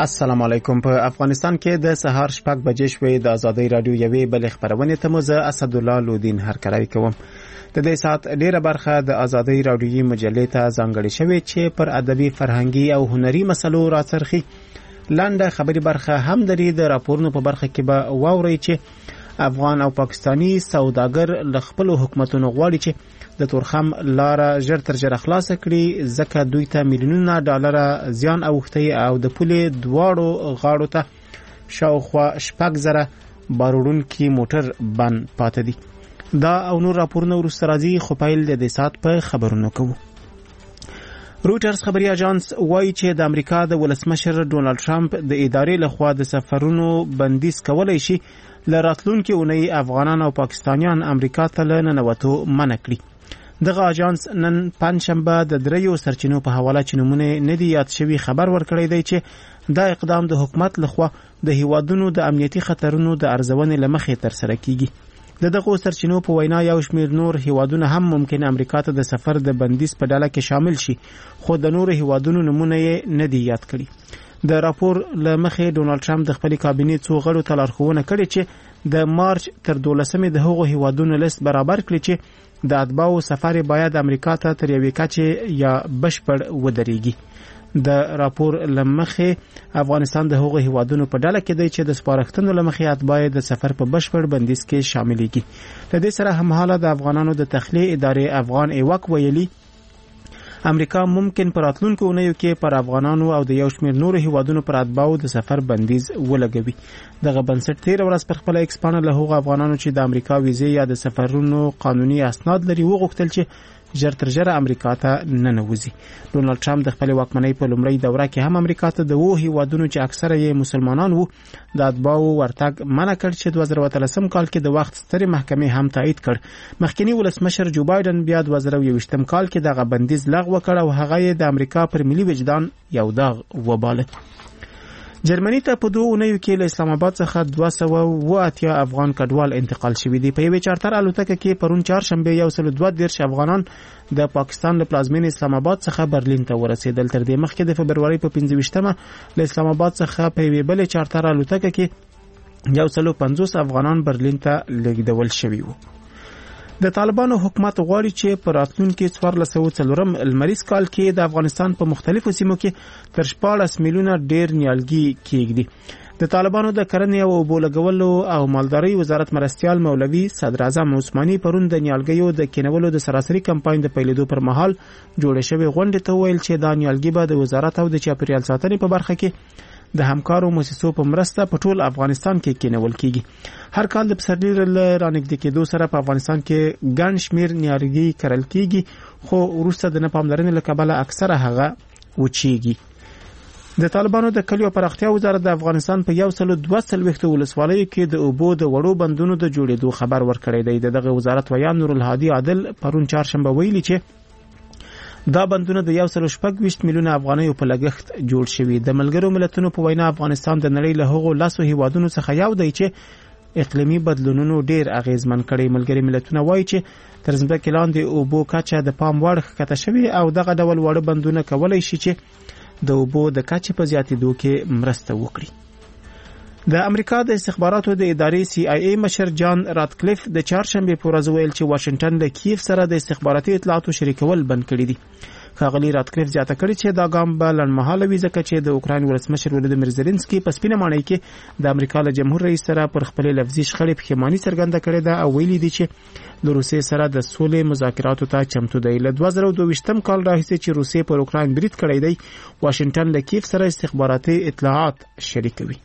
السلام علیکم. په افغانستان کې د سهار 6 بجې شوې د ازادۍ رادیو یوې بل خبرونه ته مزه اسد الله لودین هرکلی کوم. د دې سات ډیره برخه د ازادۍ رادیوي مجلې ته ځانګړې شوې چې پر ادبي فرهنګي او هنري مسلو راڅرخي. لاندې خبري برخه هم لري. د راپورونو په برخه کې به واوري چې افغان او پاکستانی سوداګر ل خپل حکومتونو غواړي چې د تورخم لار ژر تر ژره خلاص کړي، ځکه دوی ته میلیونونه ډالر زیان اوښتي او د پولې دواړو غاړو ته شاوخوا 6,000 باروړونکي موټر بند پاتې دي. دا او نور راپورونه وروسته راځي، خو پیل د دې سات په خبرونو کوو. رویټرز خبري اژانس وایي چې د امریکا د ولسمشر ډونالد ټرمپ د ادارې لخوا د سفرونو بندیز کولای شي لراتلونکي اونۍ افغانان او پاکستانیان امریکا ته لننوتو منع کړي. دغه اژانس نن پنځشنبه د دریو سرچینو په حواله چې نمونه ندي یاد شوی خبر ورکړی دی چې دا اقدام د حکومت لخوا د هیوادونو د امنیتي خطرونو د ارزونې لمخې تر سره کیږي. دغه سرچینو په وینا یو شمیر نور هیوادونه هم ممکن امریکا ته د سفر د بندیز په ډله کې شامل شي، خو د نور هیوادونو نمونه یې ندي یاد کړي. د راپور لمخې ډونالد ټرمپ د خپل کابینې څو غړو ته لارښوونه کړې چې د مارچ تر 12 د هغو هیوادونو لیست برابر کړي چې د اتباعو سفر باید امریکا ته تر یوې کچې یا بشپړ ودرېږي. د راپور لمخې افغانستان د هغو هیوادونو په ډله کې دی چې د سپارښتنو لمخې اتباع د سفر په بشپړ بندیز کې شاملېږي. د دې سره همحاله د افغانانو د تخلیه ادارې افغان ایوک ویلي امریکا ممکن پر راتلونکو اونیو کې پر افغانانو او د یو شمیر نورو هیوادونو پر اتباعو د سفر بندیز ولګوي. دغه بنسټ 13 ورځ پر خپل ایکس پاڼه له هغو افغانانو چې د امریکا ویزې یا د سفرونو قانوني اسناد لري وغوښتل چې ژر تر ژره امریکا ته ننوځي. ډونالد ټرمپ د خپل واکمنۍ په لومړۍ دوره کې هم امریکا ته د وو هیوادونو چې اکثره یې مسلمانان وو د اتباعو ورتګ منع کړ، چې 2013 کال کې د وخت سترې محکمې هم تایید کړ. مخکنی ولسمشر جو بایدن بیا 2021 کال کې دغه بندیز لغوه کړ او هغه یې د امریکا پر ملي وجدان یو داغ وباله. جرمني ته په 2 اونیو کې له اسلام آباد څخه 280 افغان کډوال انتقال شوي دي. په یوې چارتر الوتکه کې پرون چهارشنبه 132 افغانان د پاکستان له پلازمینې اسلام آباد څخه برلین ته ورسېدل. تر دې مخکې د فبرवरी په 25مه له اسلام آباد څخه په یوې بلې چارتر الوتکه کې 150 افغانان برلین ته لیږدول شوي وو. د طالبانو حکومت غواړي چې پر راتلونکي 1404 لمریز کال کې د افغانستان په مختلفو سیمو کې تر 14 میلیونه ډیر نیالګي کېږدي. د طالبانو د کرنې او اوبو لګولو او مالدارۍ وزارت مرستیال مولوي صدر اعظم عثماني پرون د نیالګیو د کینولو د سراسري کمپاین د پیلېدو پر مهال جوړې شوې غونډې ته ویل چې دا نیالګي به د وزارت او د چاپیریال ساتنې په برخه کې د همکارو مؤسسو په مرسته په ټول افغانستان کې کینول کیږي. هر کال د پسرلي رانږدې کېدو سره په افغانستان کې ګڼ شمیر نیالګي کرل کیږي، خو وروسته د نه پاملرنې له کبله اکثره هغه وچیږي. د طالبانو د کلیو پراختیا وزارت د افغانستان په 142 ولسوالیو کې د اوبو د وړو بندونو د جوړېدو خبر ورکړی دی. دغه وزارت ویان نور الهادي عادل پرون چهارشنبه ویلي چې دا بندونه د 126 میلیونه افغانیو په لګښت جوړ شوي. د ملګرو ملتونو په وینا افغانستان د نړۍ له هغو 10 هیوادونو څخه یو دی چې اقلیمي بدلونونو ډیر اغیزمن کړي. ملګري ملتونه وایي چې تر ځمکې لاندې اوبو کچه د پام وړ ښکته شوې او دغه ډول واړه بندونه کولای شي چې د اوبو د کچې په زیاتېدو کې مرسته وکړي. د امریکا د استخباراتو د ادارې CIA مشر جان راتکلیف د چهارشنبه په ورځ ویل چې واشنگټن د کیف سره د استخباراتي اطلاعاتو شریکول بند کړي دي. ښاغلي راتکلیف زیاته کړې چې دا ګام به لنډمهاله وي، ځکه چې د اوکراین ولسمشر ولودیمیر زيلنسکي په سپینه ماڼۍ کې د امریکا له جمهور رئیس سره پر خپل لفظي شخړې پښیماني څرګنده کړې ده او ویلي دي چې د روسیې سره د سولې مذاکراتو ته چمتو دی. له 2022 کال راهیسې چې روسیې پر اوکراین برید کړی دی، واشنگټن له کیف سره استخباراتي اطلاعات شریکوي.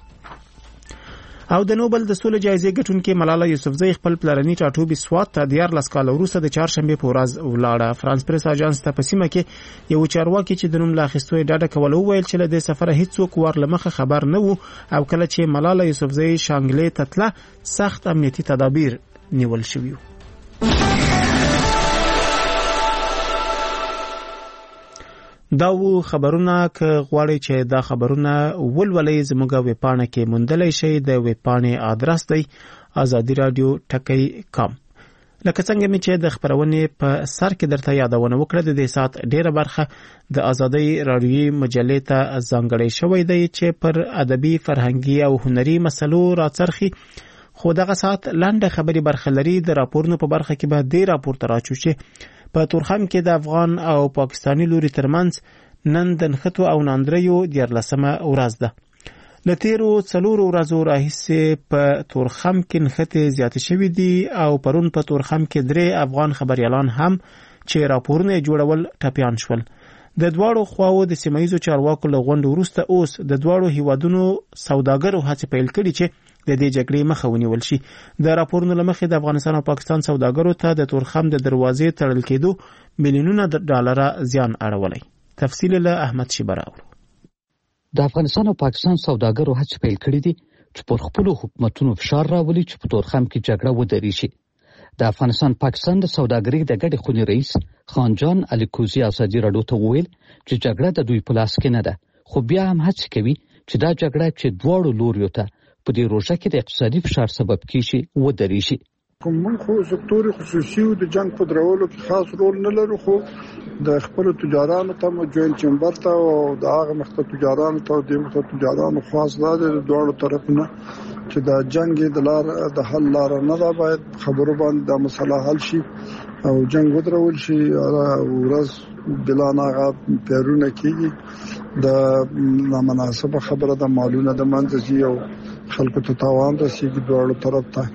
او د نوبل د سولې جایزې ګټونکې ملاله یوسفزۍ خپل پلرني ټاټوبي سوات ته 14 کال وروسته د چهارشنبه په ورځ ولاړه. فرانس پریس اژانس ته په سیمه کې یو چارواکي چې د نوم لا اخیستو یې ډاډه کول وویل چې له دې سفره هیڅوک ورلمخه خبر نه وو او کله چې ملاله یوسفزۍ شانګلې ته تله سخت امنیتي تدابیر نیول شوي. دا و خبرونه که غواړئ چې دا خبرونه ولولئ زموږ ویبپاڼه کې موندلی شئ. د ویبپاڼې آدرس دی azadiradio.com. لکه څنګه مې چې د خبرونې په سر کې درته یادونه وکړه، د دې سات ډیره برخه د آزادۍ رادیوي مجلې ته ځانګړې شوې ده چې پر ادبي، فرهنګي او هنري مسلو راڅرخي. خو دغه سات لنډه خبري برخه لري. د راپورونو په برخه کې به د راپور تراچو چې په تورخم کې د افغان او پاکستاني لوري ترمنځ نن د نښتو او ناندریو 14مه ورځ ده. له تیرو 4 ورځو راهیسې په تورخم کې نښتې زیاتې شوې دي او پرون په تورخم کې 3 افغان خبريالان هم چې راپورونه جوړول ټپيان شول. د دواړو خواو د سیمایزو چارواکو له غونډې وروسته اوس د دواړو هیوادونو سوداګرو هڅې پیل کړي چې د دې جګړې مخه ونیول شي. د راپورونو له مخې د افغانستان او پاکستان سوداګرو ته د تورخم د دروازې تړل کېدو میلیونونه ډالر زیان اړولی. تفصیل له احمد شیبر. د افغانستان او پاکستان سوداګرو هڅې پیل کړي دي چې پر خپل حکومتونو فشار راولي چې په تورخم کې جګړه ودرې شي. د افغانستان پاکستان د سوداګرۍ د ګډې خونې رئیس خانجان الیکوزي ازادي راډیو ته وویل چې جګړه د دوی په لاس کې نه ده، خو بیا هم هڅه کوي چې دا جګړه چې دواړو لوریو ته په دې روژه کې د اقتصادي فشار سبب کیږي ودرې شي. کوم خو سکتور خصوصي او د جنگ په درولو کې خاص رول نه لري، خو د خپل تجارانو ته مو جوین چمبر ته او د هغه مخته تجارانو ته د مخته تجارانو خاص د دوه طرفونو چې د جنگ د حل لار نه دا باید خبرو باندې د مسله حل شي او جنگ ودرول شي. ورځ بلا ناغه پیرونه کیږي د نامناسبه خبره د مالونه د منځي او خلکو ته تاوان رسیږي دوه طرف ته.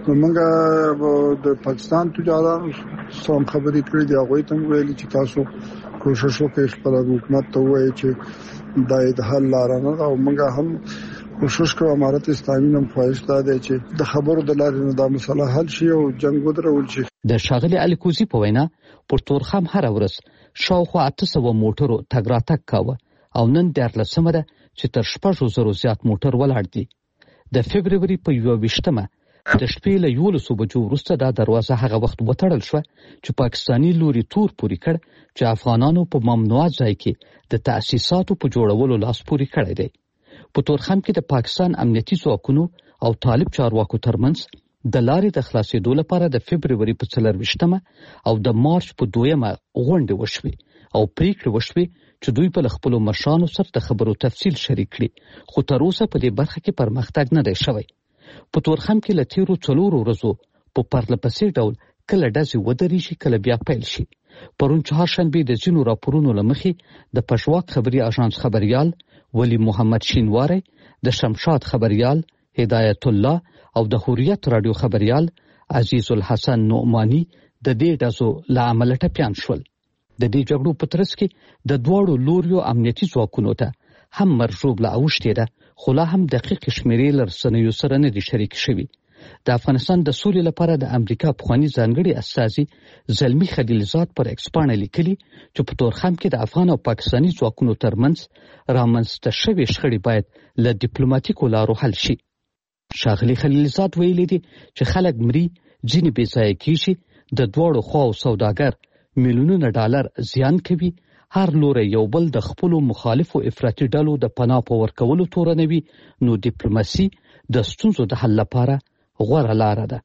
موږ د پاکستان تجارانو سم خبرې کړې دي، هغه ته ویلي چې تاسو کوشش وکړئ خپل حکومت ته وایي چې د حل لار نه او موږ هم کوشش کوو. امارت اسلامي نن خواهش ده چې د خبرو د لارې نه دا مسله حل شي او جنگ ودرول شي. د شاغلي الیکوزي په وینا پر تورخم هر ورځ شاوخوا 800 موټرو تګ راتګ کاوه او نن 14مه ده چې تر 6,000 زیات موټر ولاړ دي. د فبروري په 21مه د شپې له 11 بجو وروسته دا دروازه هغه وخت وتړل شو چې پاکستاني لوري تور پوری کړ چې افغانانو په ممنوع ځای کې د تأسیساتو په جوړولو لاس پوری کړی دی. په تورخم کې د پاکستان امنیتي ځواکونو او طالب چارواکو ترمنځ د لارې د خلاصېدو لپاره د فبروري په 24مه او د مارچ په 2مه غونډې وشوې او پریکړې وشوې چې دوی په خپلو مشرانو سره د خبرو تفصیل شریک کړي، خو تر اوسه په دې برخه کې پرمختګ نه دی شوی. په تورخم کې له تیرو 4 ورځو په پرلپسې ډول کله ډزې ودرېږي کله بیا پیل شي. پرون چهارشنبه د ځینو راپورونو له مخې د پښواک خبري اژانس خبريال ولی محمد شینواری، د شمشاد خبريال هدایت الله او د حریت رادیو خبريال عزیز الحسن نعمانی د دې ډزو له امله ټپيان شول. د دې جګړو په ترڅ کې د دواړو لوریو امنیتي ځواکونو ته هم مرجوب لا اوشته ده، خو لا هم دقیق شمیرې لرسنیو سره نه دي شریک شوي. د افغانستان د سولې لپاره د امریکا پخوانی ځانګړي استازي زلمی خلیلزاد پر ایکس باندې لیکلي چې په تورخم کې د افغان او پاکستاني ځواکونو ترمنځ رامنځته شوي شخړې باید له ډیپلوماټیکو لارو حل شي. شاغلي خلیلزاد ویلي دي چې خلک مري ځینې بې ځایه کیږي، د دواړو خواو سوداګر میلیونونه ډالر زیان کوي، هر لوري یو بل د خپل مخالفو افراطي ډلو د پناه په ورکولو تورنوي، نو ډیپلوماسي د ستونزو د حل لپاره غوره لار ده.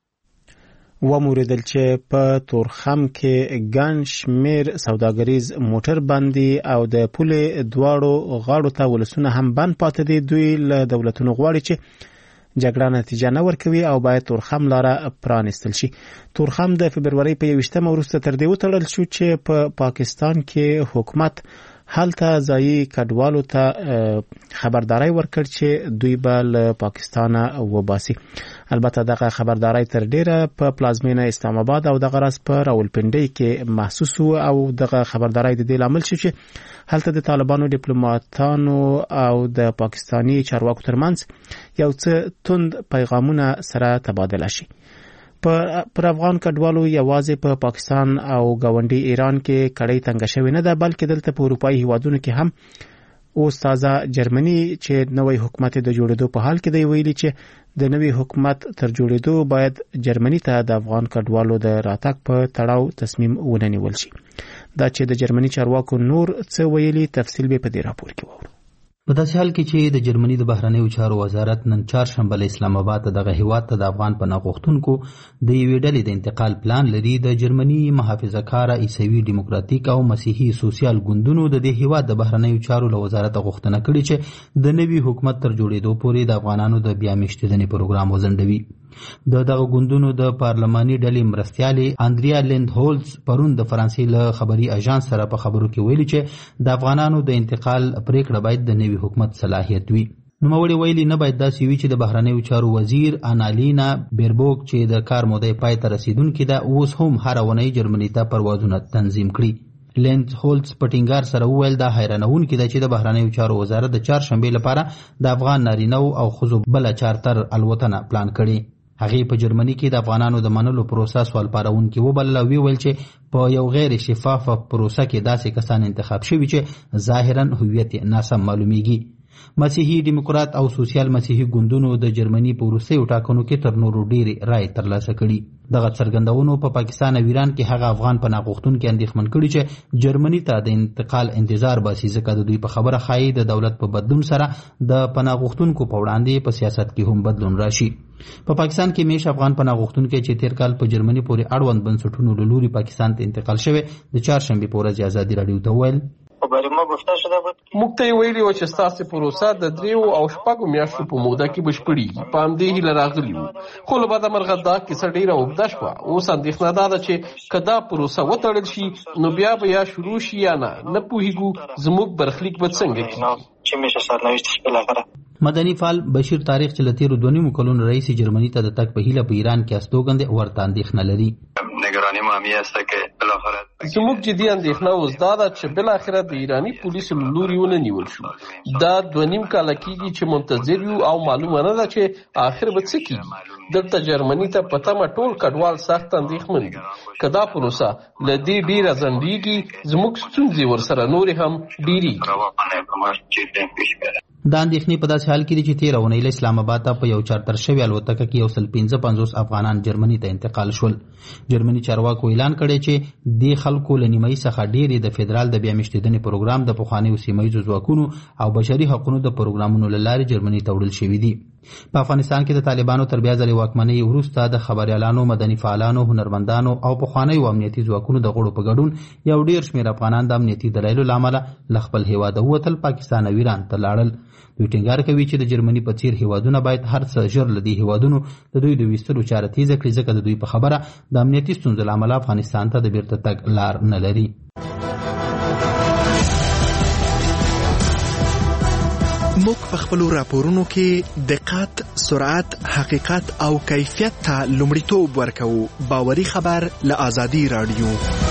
وموریدل چې په تورخم کې ګڼ شمېر سوداګریز موټر بندي او د پولې دواړو غاړو ته ولسونه هم بند پاتې دي. دوی له دولتونو غواړي چې جګړه نتیجه نه ورکوي او باید تورخم لاره پرانستل شي. تورخم د فبروري په 21مه وروسته تر دې وتړل شو چې په پاکستان کې حکومت هلته ځایي کډوالو ته خبرداري ورکړ چې دوی به له پاکستانه وباسي. البته دغه خبرداري تر ډیره په پلازمینه اسلام آباد او دغه راس په راولپنډي کې محسوس او دغه خبرداري د دې لامل شو چې هلته د طالبانو ډیپلوماټانو او د پاکستاني چارواکو ترمنځ یو څه توند پیغامونه سره تبادله شي. پر افغان کډوالو یوازې په پاکستان او ګاونډي ایران کې کړي تنګ شوی نه ده، بلکې دلته په اروپایي هیوادونو کې هم اوس تازه جرمني چې نوې حکومت د جوړېدو په حال کې دی ویلي چې د نوې حکومت تر جوړېدو باید جرمني ته د افغان کډوالو د راتګ په تړاو تصمیم ونیول شي. دا چې د جرمني چارواکو نور څه ویلي تفصیل به په دې راپور کې وورو. په داسې حال کې چې د جرمني د بهرنیو چارو وزارت نن چهارشنبه له اسلام آباد دغه هیواد ته د افغان پناه غوښتونکو د یوې ډلې د انتقال پلان لري. د جرمني محافظه‌کاره عیسوي ډیموکراتیک او مسیحي سوسیال ګوندونو د دې هیواد د بهرنیو چارو له وزارت غوښتنه کړې چې د نوي حکومت تر جوړېدو پورې د افغانانو د بیا میشتېدنې پروګرام وځنډوي. دغه ګوندونو د پارلماني ډلې مرستیالې اندریا لیندهولز پرون د فرانسې له خبري اژانس سره په خبرو کې ویلي چې د افغانانو د انتقال پریکړه باید د نوي حکومت صلاحیت وي. نوموړي ویلي نه باید داسې وي چې د بهرنیو چارو وزیر انالینا بیربوک چې د کار مودې پای ته رسیدونکې ده اوس هم هره اونۍ جرمني ته پروازونه تنظیم کړي. لیندهولز په ټینګار سره وویل دا حیرانونکې ده چې د بهرنیو چارو وزارت د چهارشنبې لپاره د افغان نارینه‌و او ښځو بله چارتر الوتنه پلان کړي. هغې په جرمني کې د افغانانو د منلو پروسه سوال پارونکې وبلله او ویل چې په یو غیر شفافه پروسه کې داسې کسان انتخاب شوي چې ظاهرا هویت ناسم معلومیږي. مسیحي ډیموکرات او سوسیال مسیحي ګوندونو د جرمني په وروستیو ټاکنو کې تر نورو ډېرې رایې ترلاسه کړي. دغه څرګندونو په پاکستان او ایران کې هغه افغان پناه غوښتونکي اندېښمن کړي چې جرمني ته د انتقال انتظار باسي ځکه د دوی په خبره ښایي د دولت په بدلون سره د پناه غوښتونکو په وړاندې په سیاست کې هم بدلون راشي. په پاکستان کې میش افغان پناه غوښتونکي چې تیر کال په جرمني پورې اړوند بنسټونو له لوري پاکستان ته انتقال شوی د چهارشنبې په ورځ ازادي راډیو ته ویل موږ ته یې ویلي وو چې ستاسې پروسه د 3 او 6 میاشتو په موده کې بشپړېږي. په همدې هیله راغلي وو، خو له بده مرغه دا کیسه ډېره اوږده شوه. اوس اندېښنه دا ده چې که دا پروسه وتړل شي نو بیا به یا شروع شي یا نه پوهېږو زموږ برخلیک به څنګه کېږي. مدني فعال بشیر تاریخ چې له تیرو 2.5 کلونو راهیسې جرمني ته د تګ په هیله په ایران کې استوګنځي ورته اندېښنه لري. زموږ جدي اندېښنه اوس دا ده چې بالاخره د ایراني پولیسو له لوري ونه نیول شو. دا 2.5 کاله کېږي چې منتظر یو او معلومه نه ده چې آخر به څه کېږي. دلته جرمني ته په تمه ټول کډوال سخت اندېښمن دي. که دا پروسه له دې ډېره ځنډېږي زموږ ستونزې ورسره نورې هم ډېرېږي. دا اندېښنې په داسې حال کې دي چې تېره اونۍ له اسلام آباد ته په یو چارتر شوې الوتکه کې 155 افغانان جرمني ته انتقال شول. جرمني چارواکو اعلان کړی چې دې خلکو له نیمایي څخه ډېرې د فدرال د بیا میشتېدنې پروګرام د پخوانیو سیمهییزو ځواکونو او بشري حقوقو د پروګرامونو له لارې جرمني ته وړل شوي دي. په افغانستان کې د طالبانو تر بیا ځلې واکمنۍ وروسته د خبریالانو، مدني فعالانو، هنرمندانو او پخوانیو امنیتي ځواکونو د غړو په ګډون یو ډېر شمېر افغانان د امنیتي دلایلو له امله له خپل هیواده ووتل پاکستان او ایران ته لاړل. دوی ټینګار کوي چې د جرمني په څیر هیوادونه باید هر څه ژر له دې هیوادونو د دوی د ویستلو چاره تیزه کړي ځکه د دوی په خبره د امنیتي ستونزو له امله افغانستان ته د بیرته تګ لار نه لري. موږ په خپلو راپورونو کې دقت، سرعت، حقیقت او کیفیت ته لومړیتوب ورکوو. باوري خبر له آزادي راډیو.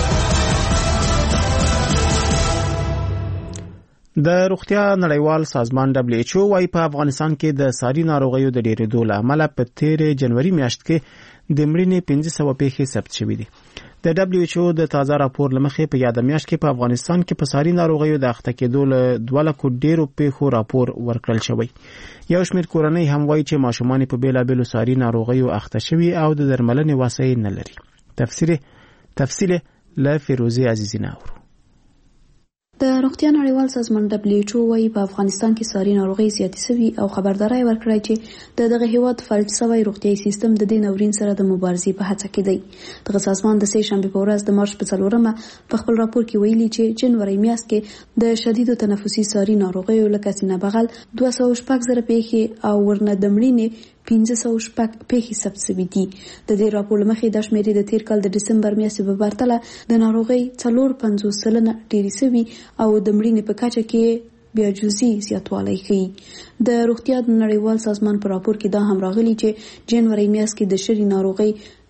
د روغتیا نړیوال سازمان WHO وايي په افغانستان کې د ساري ناروغیو د ډېرېدو له امله په تیر جنوري میاشت کې د مړینې 500 پیښې ثبت شوې دي. د WHO د تازه راپور لمخې په یاد میاشت کې په افغانستان کې په ساري ناروغیو د اخته کېدو له 2 لکو ډېرو پیښو راپور ورکړل شوی. یو شمېر کورنۍ هم وایي چې ماشومان په بیلابېلو ساري ناروغیو اخته شوي او د درملنې وسایل نه لري. تفصیل له فیروزي عزیزی ناورو. د روغتیا نړیوال سازمان WHO وايي په افغانستان کې ساري ناروغي زیاتې شوي او خبرداري ورکړی چې دغه هیواد فلج شوی روغتیايي سیستم د دې ناورین سره د مبارزې په هڅه کې دی. دغه سازمان د سه شنبه په ورځ د مارچ په 4مه په خپل راپور کې ویلي چې جنوري میاشت کې د شدیدو تنفسي ساري ناروغیو لکه سینه بغل 206,000 پیښې او ورنه د مړینې 506 پیښې ثبت شوي دي. د دې راپور مخې د شمیرې د تیر کال د دسمبر میاشتې په پرتله د ناروغۍ 450% ډېرې شوي او د مړینې په کچه کې بیا جزئی زیاتوالی ښیي. د روغتیا نړیوال سازمان په راپور کې دا هم راغلي چې جنوري میاشت کې د شری ناروغۍ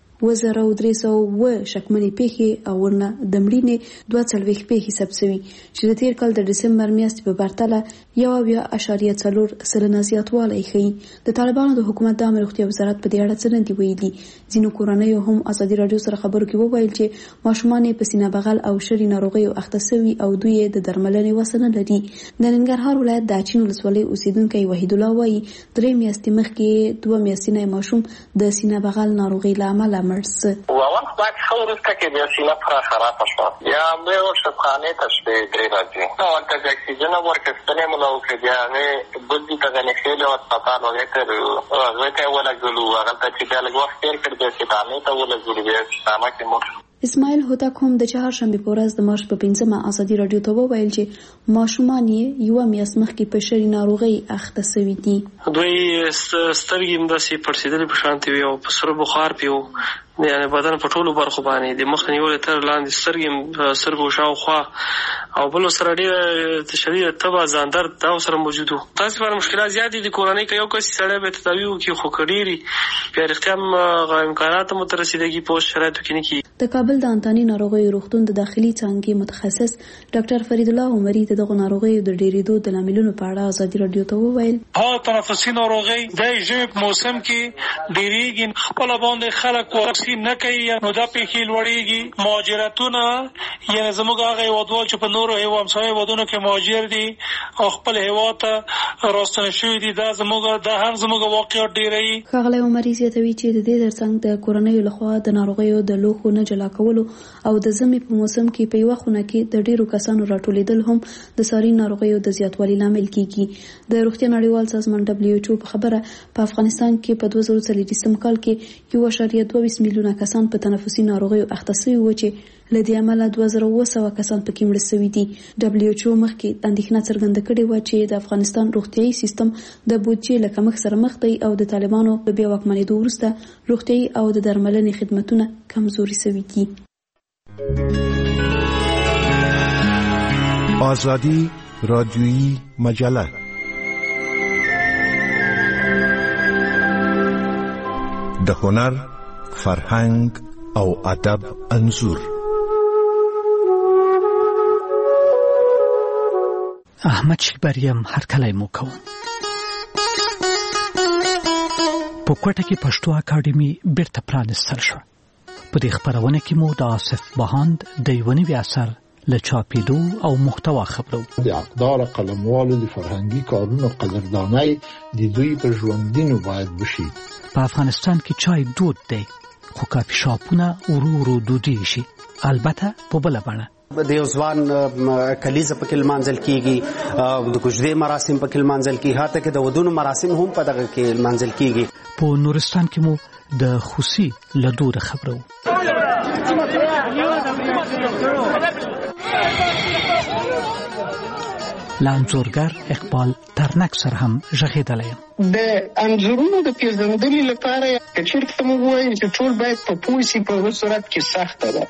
1300 شکمنې پیښې او ورنه د مړینې 42 پیښې ثبت شوي چې د تیر کال د دسمبر میاشتې په پرتله 1.4% زیاتوالی ښیي. د طالبانو د حکومت د عامه روغتیا وزارت په دې اړه څه نه دي ویلي. ځینو کورنیو هم ازادي راډیو سره خبرو کې وویل چې ماشومان په سینه بغل او شری ناروغیو اخته شوي او دوی د درملنې وسه نه لري. د ننګرهار ولایت د اچین ولسوالۍ اوسیدونکی وحید الله وایي 3 میاشتې مخکې 2 میاشتې ماشوم د سینه بغل ناروغي له امله مړ مړ څه اول باید خورسته کې د سینه پر خراب شو یا مې ورشفخانه تشبه درې راځي نو ولته د اکسیجن ورکستنه مولو کې بیا نه بلدي ته نه خېله او هسپتال وغیره غوته ولا ګلو هغه ته چې له وخت تیر کړ د سیټانه ته ولا ګلو بیا ساما کې مور اسماعیل هوتک هم د چهارشنبه په ورځ د مارچ په 5مه ازادي رادیو ته وویل چې ماشومان یې یو میاشت مخکې په شری ناروغي اخته شوي دي. دوی سترګې مداسي پړسېدلې په شانتي وي او په سر بخار پیو یعنی بدن په ټولو برخو باندې د مخ نیولې تر لاندې سترګې سرګو شاوخوا او بل سره ډېر شدید تبه ځان درد دا سره موجود وو. تاسو پر مشکلات زیات دي کورنۍ کې یو کس سره به تداوی وکړي خو کډيري بیا اختیار امکانات مو تر رسیدګي په شرایطو کې نه کی. د کابل د انتاني ناروغیو روغتون د داخلي څانګې متخصص ډاکټر فرید الله عمري دغه ناروغیو د ډېرېدو د لاملونو په اړه ازادي رادیو ته وویل ها تنفسي ناروغي د ژوند موسم کې ډېریږي خپل باندې خلک واکسین نه کوي نو دا پیخي لوړیږي مهاجرتونه یعنی زموږ هغه هیوادوال چې په نورو همسایه هیوادونو کې مهاجر دي او خپل هیواد ته راستنه شوي دي دا هم زموږ واقعیت ډېروي. ښاغلی عمري زیاتوي چې د دې ترڅنګ د کورنیو لخوا د ناروغیو د لوښو نه جلا کولو او د ژمي په موسم کې په یوه خونه کې د ډېرو کسانو راټولېدل هم د ساري ناروغیو د زیاتوالي لامل کیږي. د روغتیا نړیوال سازمان WHO په خبره په افغانستان کې په 2023 کال کې 1.22 میلیونه کسان په تنفسي ناروغیو اخته شوي وو چې لدې عمله 2700 کسان پکې مړه شوي دي. WHO مخکې اندېښنه څرګنده کړې و چې د افغانستان روغتيایي سیستم د بودیجې له کمښت سره مخ دی او د طالبانو د بیا واکمنېدو وروسته روغتيایي او د درملنې خدمتونه کمزوري شوي دي. آزادی رادیویی مجله د هنر، فرهنګ او ادب انځور. احمد شیبریم هرکلی مو کوم. په کوټه کې پښتو اکاډمي بیرته پرانستل شو. په دې خبرونه کې مو د آصف بهاند د یو نوي اثر له چاپېدو او محتوا خبرو. د اقدار قلموالو د فرهنګي کارونو قدردانۍ د دوی په ژوندینو باید وشي. په افغانستان کې چای دود دی خو کافي شاپونه ورو ورو دودیږي شي البته په بله بڼه. د یو ځوان کلیزه پکې لمانځل کیږي د کوژدې مراسم پکې لمانځل کیږي هاته کې د ودونو مراسم هم په دغه کې لمانځل کیږي. په نورستان کې مو د خوسي له دوده خبرو. لانځورګر اقبال ترنک سره هم ژغېدلی یم. د انځورونو د پیژندنې لپاره که چېرته موږ ووایو چې ټول باید په پوه سي په هغه صورت کې سخته ده.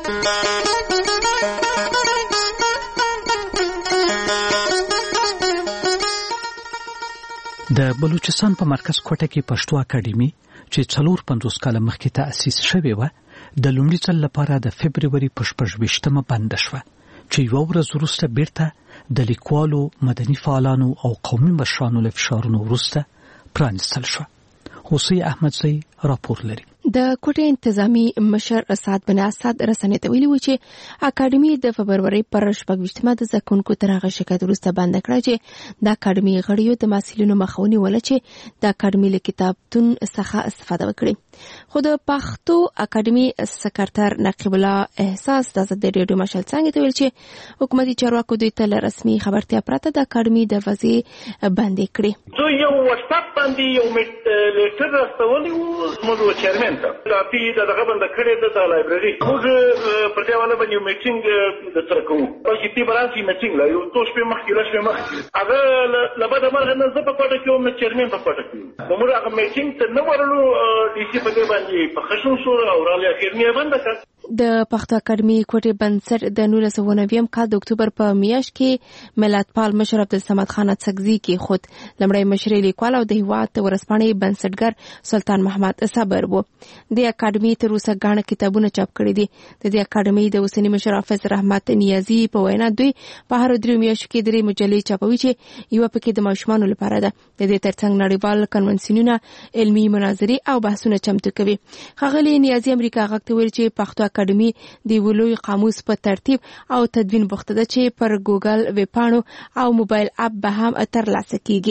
د بلوچستان په مرکز کوټه کې پښتو اکاډمي چې 450 کاله مخکې تأسیس شوې وه د لومړي ځل لپاره د فبروري په 28مه بنده شوه چې یوه ورځ وروسته بیرته د لیکوالو، مدني فعالانو او قومي مشرانو له فشارونو وروسته پرانستل شوه. حسین احمدزی راپور لري. د کوټې انتظامی مشر اسعد بن اسد رسنۍ ته ویلي و چې اکاډمي د فبروري پر 28مه د زکونکو تر هغه شکایت وروسته بنده کړه چې د اکاډمي غړیو د محصلینو مخاوني ول چې د اکاډمي له کتابتون څخه استفاده وکړي. خو د پښتو اکاډمي سکرټر نقیب الله احساس د ازادي رادیو مشال څنګه ته ویل چې حکومتي چارواکو دوی ته رسمي خبرتیا پرته د اکاډمي دروازې بندې کړې. زه یو واتساپ باندې یو لیټر راستولی و زموږ چیرمن کاپی دغه بنده کړې د لایبرري موږ پر دې باندې یو میټینګ د سره کوو بلکې تی برانسي میټینګ لا یو څو شپې مخکې هغه لبد مرغ نه زه په پټه کې او چیرمن په پټه کې موږ هغه میټینګ ته نه ورلو ډي سي په دې باندې په خشن سور او را لې بنده کړ. د پښتو اکاډمي کوټې بنسټ د 1990 کال د اکتوبر په میاشت کې ملتپال مشر عبدالصمد خان اڅکزي کې خود لمړی مشر لیکوال او د هیواد ورسپانې بنسټګر سلطان محمد صبر وو. د اکاډمي تر اوسه غاڼه کتابونه چاپ کړي دي. د دې اکاډمي د اوسنی مشر حافظ رحمت نیازي په وینا دوی په هر 3 میاشتو کې 3 مجلې چاپوي چې یو پکې د ماشومانو لپاره ده. د دې ترڅنګ نړیوال کنونسیونونه، علمي مناظرې او بحثونه چمتو کوي. ښاغلي نیازي امریکا غږ ته ویل چې پښتو اکاډمي د ولوی قاموس په ترتیب او تدوین بوخته ده چې پر ګوګل ویب پاڼو او موبایل اپ به هم ترلاسه کیږي.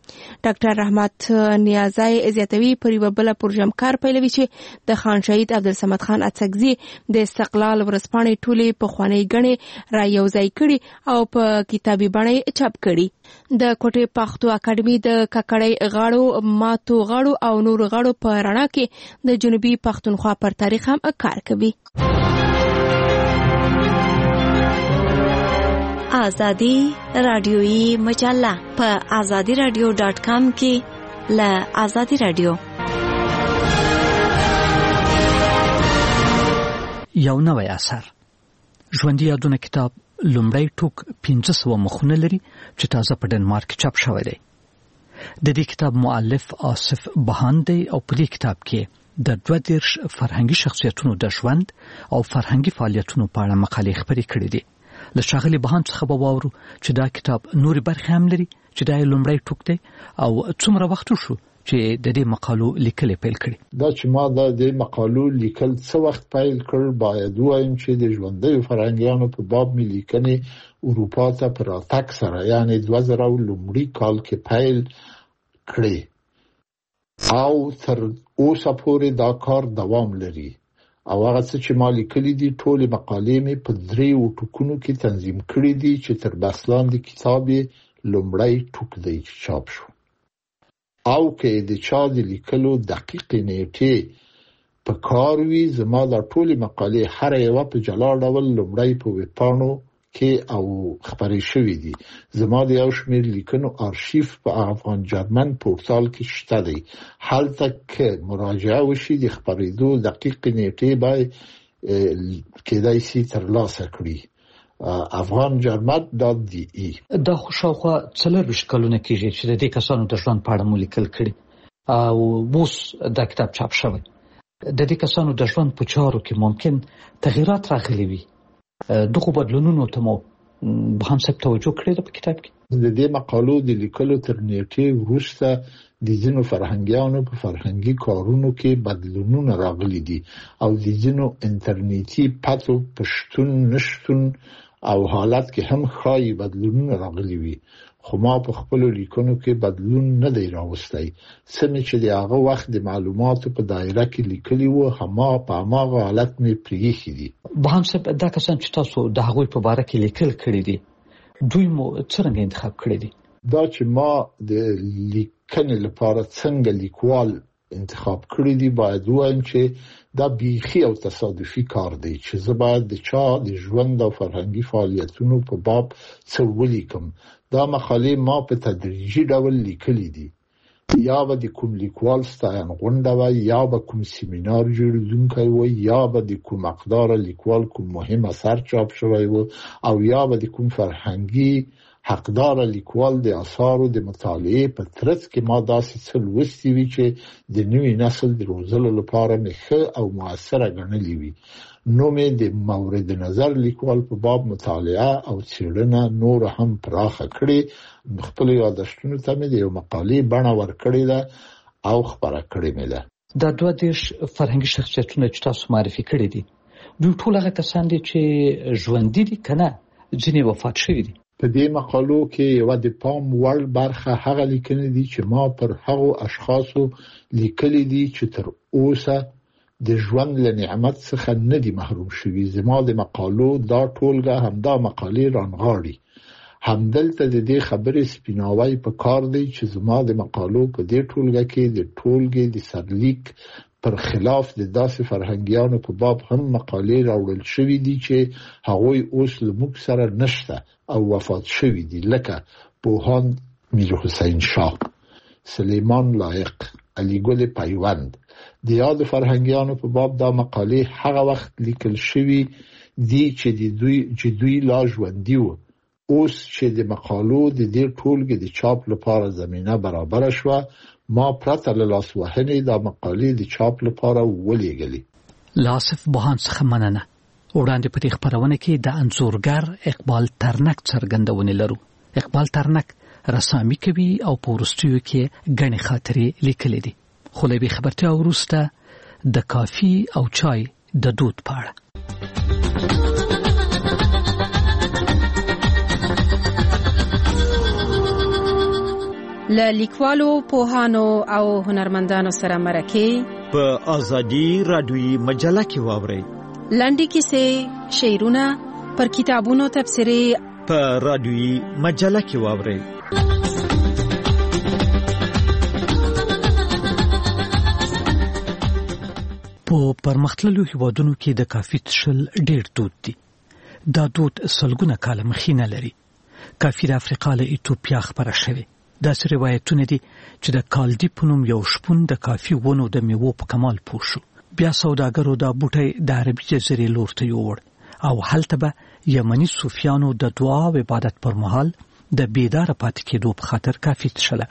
ډاکټر رحمت نیازی زیاتوي پر یوه بله پروژه کار پیلوي چې د خان شهید عبدالصمد خان اڅکزي د استقلال ورځپاڼې ټولې پخوانۍ ګڼې را یوځای کړي او په کتابي بڼه چاپ کړي. د کوټې پښتو اکاډمي د ککړۍ غاړو، ماتو غاړو او نور غاړو په رڼا کې د جنوبي پښتونخوا پر تاریخ هم کار کوي. آزادی رادیویی مجله په azadiradio.com کې له آزادی رادیو. یو نوی اثر ژوندي یادونه کتاب لومړی ټوک 1500 مخونه لري چې تازه په ډنمارک چاپ شوی دی. د دې کتاب مؤلف آصف بهان دی او په دې کتاب کې د 22 فرهنګي شخصیتونو د ژوند او فرهنګي فعالیتونو په اړه مقالې خپرې کړې دي. له ښاغلي بهان څخه به واورو چې دا کتاب نورې برخې هم لري چې دا یې لومړی ټوک دی او څومره وخت وشو چې د دې مقالو لیکل پیل کړي. دا چې ما د دې مقالو لیکل څه وخت پیل کړ، باید وایم چې د ژوندیو فرهنګیانو په باب مې لیکنې اروپا ته په راتګ سره یعنی 2000 لومړي کال کې پیل کړې او تر اوسه پورې دا کار دوام لري. او هغه څه چې ما لیکلي دي ټول مقالې مې په 3 ټوکونو کې تنظیم کړې دي چې تر بس لاندې کتاب لومړی ټوک دی چې چاپ شو. او کې د چا د لیکلو دقیق نیټه په کار وي، زما دا ټول مقالې هر یو په جلا ډول لومړی په ویبپاڼو کې او خبرې شوې دي. زما د یو شمېر لیکنو آرشیف په افغان جرمن پورتال کې شته دی. هلته کې مراجعه وشي د خبرېدو دقیق نیټې باید کېدای شي ترلاسه کړي. افغان جرمن .de. دا خو شاوخوا 40 کلونه کېږي چې د دې کسانو د ژوند په اړه مو لیکل کړي او اوس دا کتاب چاپ شوی. د دې کسانو د ژوند په چارو کې ممکن تغیرات راغلي وي. دغه بدلونونو ته مو به هم څه توجه کړې ده په کتاب کې؟ د دې مقالو د لیکلو تر نیټې وروسته د ځینو فرهنګیانو په فرهنګي کارونو کې بدلونونه راغلي دي او د ځینو انټرنیټي پاتو پښتون نشټون او حالت کې هم خای بدلونونه راغلي وي. خو ما په خپل لیکنو کې بدلون نه دی راوستی. سمې چې د هغه وخت د معلوماتو په دایره کې لیکلي وو په هماغه حالت مې پرېښي دي. بهام صاحب، دا کسان چې تاسو د هغوی په باره کې لیکل کړي دي دوی مو څرنګه انتخاب کړي دي؟ دا چې ما د لیکنې لپاره څنګه لیکوال انتخاب کړی دی باید وایم چې دا بیخي او تصادفي کار دی چې زه باید د چا د ژوند او فرهنګي فعالیتونو په باب څه ولیکم. دا مقالې ما په تدریجي ډول لیکلې دي. یا به د کوم لیکوال ستاین غونډه وای، یا به کوم سیمینار جوړونکی وای، یا به د کوم حقدار لیکوال کوم مهم اثر چاپ شوی و، او یا به د کوم فرهنګي حقدار لیکوال د آثارو د مطالعې په ترڅ کې ما داسې څه لوستي وي چې د نوي نسل د روزلو لپاره مې ښه او مؤثره ګڼلي وي. نو مې د مورد نظر لیکوال په باب مطالعه او څېړنه نور هم پراخه کړې. خپل یادښتونو ته مې د یو مقالې بڼه ورکړې ده او خپره کړې مې ده. دا 22 فرهنګي شخصیتونه چې تاسو معرفي کړي دي دوی ټول هغه کسان دي چې ژوندي دي که نه ځینې وفات شوي دي؟ په دې مقالو کې یو د پام وړ برخه هغه لیکنې دي چې ما پر هغو اشخاصو لیکلي دي چې تر اوسه د ژوند له نعمت څخه نه دي محروم شوي. زما د مقالو دا ټولګه همدا مقالې رانغاړي. همدلته د دې خبرې سپیناوی په کار دی چې زما د مقالو په دې ټولګه کې د ټولګې د سرلیک پر خلاف د داسې فرهنګیانو په باب هم مقالې راوړل شوي دي چې هغوی اوس له موږ سره نشته او وفات شوي دي، لکه پوهاند میر حسین شاه، سلیمان لایق، علی ګل پیوند. د یاد فرهنګیانو په باب دا مقالې هغه وخت لیکل شوي دي چې دوی لا ژوندي وو. اوس چې د مقالو د دې ټولګې د چاپ لپاره زمینه برابره شوه، ما پرته له لاسوهنې دا مقالې د چاپ لپاره ولېږلې. له آصف بهان څخه مننه. وړاندې په دې خپرونه کې د انځورګر اقبال ترنک څرګندونې لرو. اقبال ترنک رسامي کوي او په وروستیو کې ګڼې خاطرې لیکلې دي. خو له دې خبرتیا وروسته د کافي او چای د دود په اړه. له لیکوالو پوهانو او هنرمندانو سره مرکې په آزادي رادیویي مجله کې واورئ. لنډې کیسې، شعرونه، پر کتابونو تبصرې په رادیویي مجله کې واورئ. په پرمختللو هیوادونو کې د کافي څښل ډېر دود دی. دا دود سلګونه کاله مخینه لري. کافي د افریقا له ایتوپیا خپره شوې. داسې روایتونه دي چې د کالدي په نوم یو شپون د کافي ونو د میوو په کمال پوه شو. بیا سوداګرو دا بوټی د عربي جزیرې لور ته یووړ او هلته به یمني صوفیانو د دعا او عبادت پر مهال د بیداره پاتې کېدو په خاطر کافي څښله.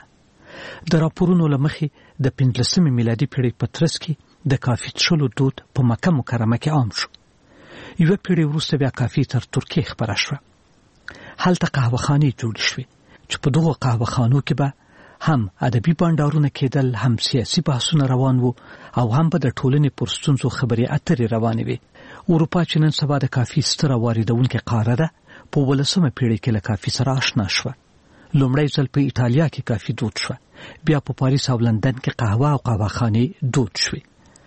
د راپورونو له مخې د 15 میلادي پیړۍ په ترڅ کې د کافي څښلو دود په مکه مکرمه کې عام شو. یوه پیړۍ وروسته بیا کافي تر ترکیې خپره شوه. هلته قهوهخانې جوړې شوې چې په دغو قهوهخانو کې به هم ادبي بانډارونه کېدل، هم سیاسي بحثونه روان وو او هم به د ټولنې پر ستونزو خبرې اترې روانې وې. اروپا چې نن سبا د کافي ستره واردونکې قاره ده، په 18مه پیړۍ کې له کافي سره آشنا شوه. لومړی ځل په ایټالیا کې کافي دود شوه، بیا په پاریس او لندن کې قهوه او قهوهخانې دود شوې.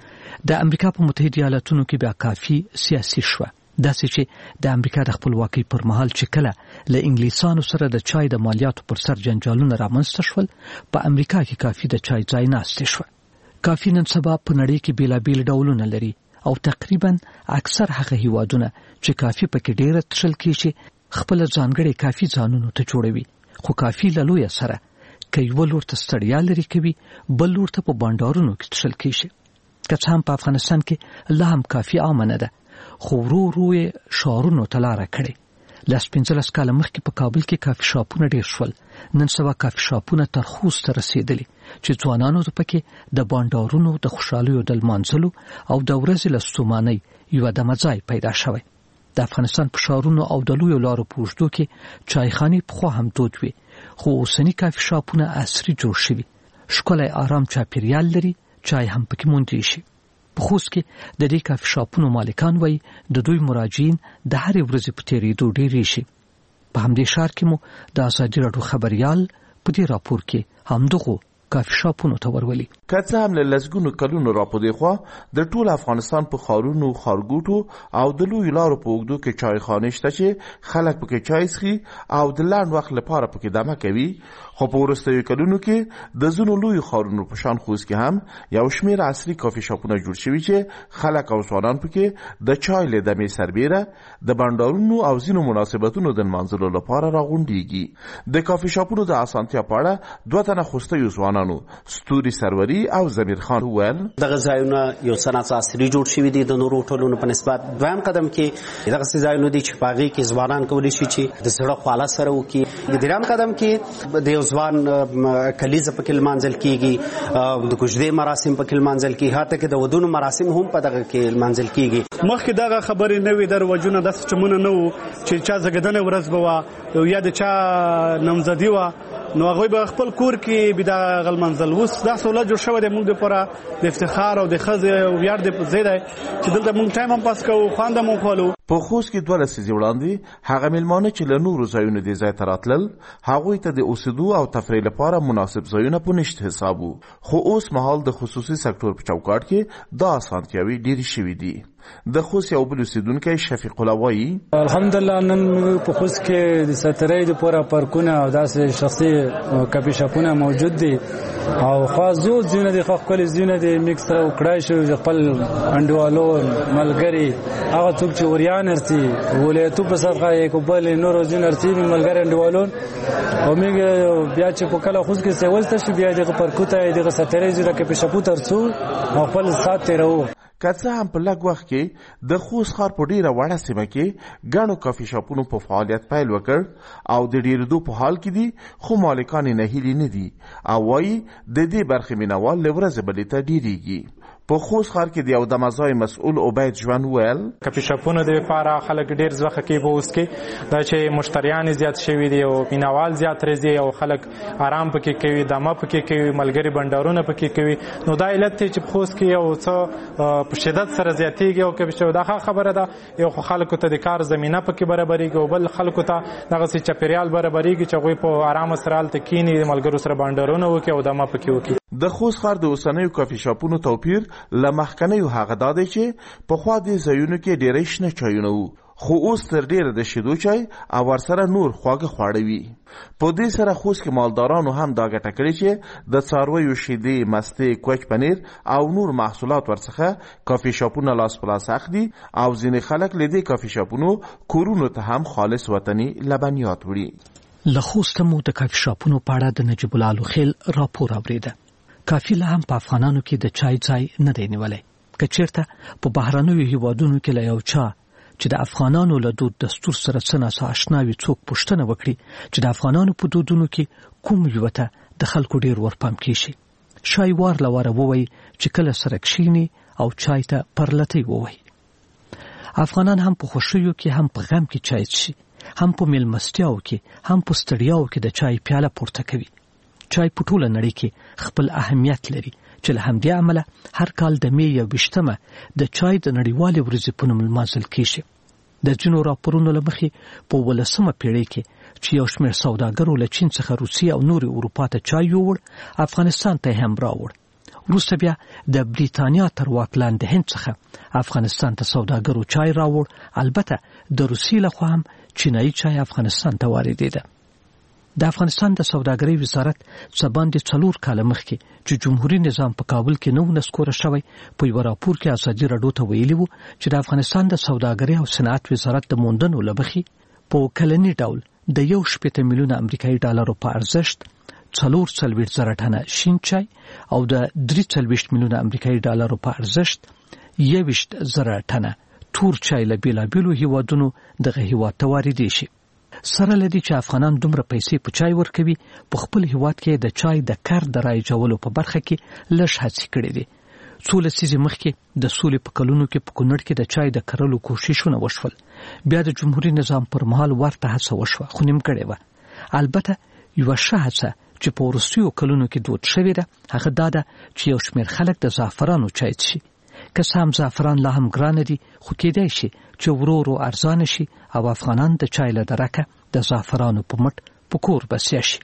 د امریکا په متحده ایالاتونو کې بیا کافي سیاسي شوه، داسې چې د امریکا د خپلواکۍ پر مهال چې کله له انګلیسانو سره د چای د مالیاتو پر سر جنجالونه رامنځته شول، په امریکا کې کافي د چای ځای ناستې شوه. کافي نن سبا په نړۍ کې بیلابیل ډولونه لري او تقریبا اکثر هغه هیوادونه چې کافي پکې ډېره څښل کېږي خپل ځانګړي کافي ځانونو ته جوړوي. خو کافي له لویه سره که یو لور ته ستړیا لري کوي، بل لور ته په بانډارونو کې څښل کېږي. که څه هم په افغانستان کې لا هم کافي عامه نه ده، خو ورو ورو یې ښارونو ته لاره کړې. 15 کاله مخکې په کابل کې کافي شاپونه ډېر شول. نن سبا کافي شاپونه تر خوست ته رسېدلي چې ځوانانو ته پکې د بانډارونو د خوشحالیو د لمانځلو او د ورځې له ستومانۍ یوه دمه ځای پیدا شوی. د افغانستان په ښارونو او د لویو لارو په اوږدو کې چایخانې پخوا هم دود وي، خو اوسني کافي شاپونه عصري جوړ شوي. ښکلی آرام چاپېریال لري، چای هم پکې موندلی شي. په خوست کې د دې کافي شاپونو مالکان وایي د دوی مراجعین د هرې ورځې په تېرېدو ډېرې شي. په همدې ښار کې مو د ازادي راډیو خبریال په دې راپور کې همدغو کافي شاپونو ته ورولي. که څه هم له لسګونو کلونو راپدې خوا د ټول افغانستان په ښارونو، ښارګوټو او د لویو لارو په اوږدو کې چایخانې شته چې خلک پکې چای څښي او د لنډ وخت لپاره پکې دمه کوي. خو په وروستیو کلونو کې د ځینو لویو ښارونو په شان خوست کې هم یو شمېر عصري کافي شاپونه جوړ شوي چې خلک او ځوانان پکې د چای له دمې سربیره د بانډارونو او ځینو مناسبتونو د نمانځلو لپاره راغونډېږي. د کافي شاپونو د اسانتیا په اړه 2 تنه خوستیو ځوانانو ستوري سروري او زمیر خان وویل دغه ځایونه یو صنعت عصري جوړ شوي دي د نورو ټولنو په نسبت. دویم قدم کې دغه ځایونه دي چې په هغې کې ځوانان کولی شي چې د زړه خواله سره وکړي. دریم قدم کې د یو ځوان کلیزه پکې لمانځل کېږي، د کوژدې مراسم پکې لمانځل کېږي، حتی که د ودونو مراسم هم په دغه کې لمانځل کېږي. مخکې دغه خبرې نه وې، د رواجونه داسې چمونه نه وو چې چا زګدنه ورځ به وه یا د چا نامزدي وه نو هغوی به خپل کور کې به دغه لمانځل. اوس دا سهولت جوړ شوی دی موږ دپاره د افتخار او د ښځې ویاړ د ځای دی چې دلته موږ ټایم هم پاس کوو، خوند هم وخوالو. په خوست کې 2 لسیزې وړاندې هغه میلمانه چې له نورو ځایونو دې ځای ته راتلل، هغوی ته د اوسېدو او تفریح لپاره مناسب ځایونه په نشت حساب وو. خو اوس مهال د خصوصي سکتور په چوکاټ کې دا اسانتیاوې ډېرې شوي دي. د خوست یو بل اوسېدونکی شفیق الله وایي الحمدلله نن په خوست کې د ساترۍ دپاره پارکونه او داسې شخصي کافي شاپونه موجود دي او خاص زود ځایونه دي، ښکلي ځایونه دي میکس وکړای شو د خپل انډیوالو ملګري هغه څوک چې وریان ارتي ولایتو په صدقه یې کوبل نور ځایونه ارتي ملګري انډیوالو او موږ بیا چې په کله خوست کې سیولته شو بیا دغه پارکوته دغه ساترۍ ځایونه کافي شاپو ترڅو او خپل سات تیرو. که څه هم په لږ وخت کې د خوست ښار په ډېره وړه سیمه کې ګڼو کافي شاپونو په فعالیت پیل وکړ او د ډېرېدو په حال کې دي، خو مالکان یې نهیلي نه دي او وایي د دې برخې مینوال له ورځې بلې ته ډېرېږي. په خوست ښار کې د یو دمځای مسؤل عبید ژوند ویل کافي شاپونو د لپاره خلک ډیر ځوخه کې به اوس کې دا چې مشتریان زیات شوي دي او مینوال زیات راځي او خلک آرام پکې کوي دمه پکې کوي ملګری بندرونه پکې کوي نو دا علت چې خوست کې یو څه په شدت سره زیاتېږي او کافي شاپ دا خبره ده یو خلکو ته د کار زمينه پکې برابرېږي او بل خلکو ته دغه څه چاپیریال برابرېږي چې هغوی په آرام سره هلته کینی ملګرو سره بانډرونه وکړي او دمه پکې وکړي. د خوست ښار د اوسنیو کافي شاپونو توپیر له مخکنیو هغه دا دی چې پخوا دې ځایونو کې ډېری شنه چایونه وو خو اوس تر ډېره د شیدو چای او ورسره نور خواږه خواړه وي. په دې سره خوست کې مالدارانو هم دا ګټه کړې چې د څارویو شیدې مستې کوچ پنیر او نور محصولات ورڅخه کافي شاپونه لاس په لاس اخلي او ځینې خلک له دې کافي شاپونو کورونو ته هم خالص وطني لبنیات وړي. له خوسته مو د کافي شاپونو په اړه د نجیب الله لوخیل راپور اورېده. کافي لا هم په افغانانو کې د چای ځای نه دی نیولی که چېرته په بهرنیو هیوادونو کې له یو چا چې د افغانانو له دود دستور سره څه ناڅه اشنا وي څوک پوښتنه وکړي چې د افغانانو په دودونو کې کوم یوه ته د خلکو ډېر ورپام کېږي شای وار له واره ووایي چې کله سره کښېني او چای ته پرلتی ووایي. افغانان هم په خوښیو کې هم په غم کې چای څښي هم په میلمستیاو کې هم په ستړیاو کې د چای پیاله پورته کوي. چای په ټوله نړۍ کې خپل اهمیت لري چې له همدې امله هر کال د می 21 د چای د نړیوالې ورځې په نوم لمانځل کېږي. د ځینو راپورونو له مخې په 18مه پیړۍ کې چې یو شمېر سوداګرو له چین څخه روسیې او نورې اروپا ته چای یووړ افغانستان ته هم راوړ. وروسته بیا د بریتانیا تر واک لاندې هند څخه افغانستان ته سوداګرو چای راوړ. البته د روسیې لخوا هم چینایي چای افغانستان ته واردېده. د افغانستان د سوداګرۍ وزارت څه باندې 4 کاله مخکې چې جمهوریت نظام په کابل کې نو نسکوره شوی په یو راپور کې ازادي راډیو ته ویلي وو چې د افغانستان د سوداګرۍ او صنعت وزارت د موندنو لبخي په کلنی ډول د 1.7 میلیون امریکایي ډالرو په ارزښت 4.4 ټنه شین چای او د 3.4 میلیون امریکایي ډالرو په ارزښت 1.0 ټنه تور چای له بیلابیلو هیوادونو دغه هیواد ته واردېږي شي. سره لدی چې افغانان دومره پیسې په چای ورکوي په خپل هیواد کې د چای د کار د رایجولو په برخه کې لږ هڅې کړې دي. څو لسیزې مخکې د سولې په کلونو کې په کونړ کې د چای د کرلو کوششونه وشول. بیا د جمهوریت نظام پر مهال ورته هڅه وشوه خو نیمګړې وه. البته یوه ښه هڅه چې په وروستیو کلونو کې دود شوې ده هغه دا ده چې یو شمېر خلک د زعفرانو چای څښي. که څه هم زعفران لا هم ګرانه دي خو کېدای شي چې ورو ورو ارزانه شي او افغانان د چای له درکه د زعفرانو په مټ په کور بسیا شي.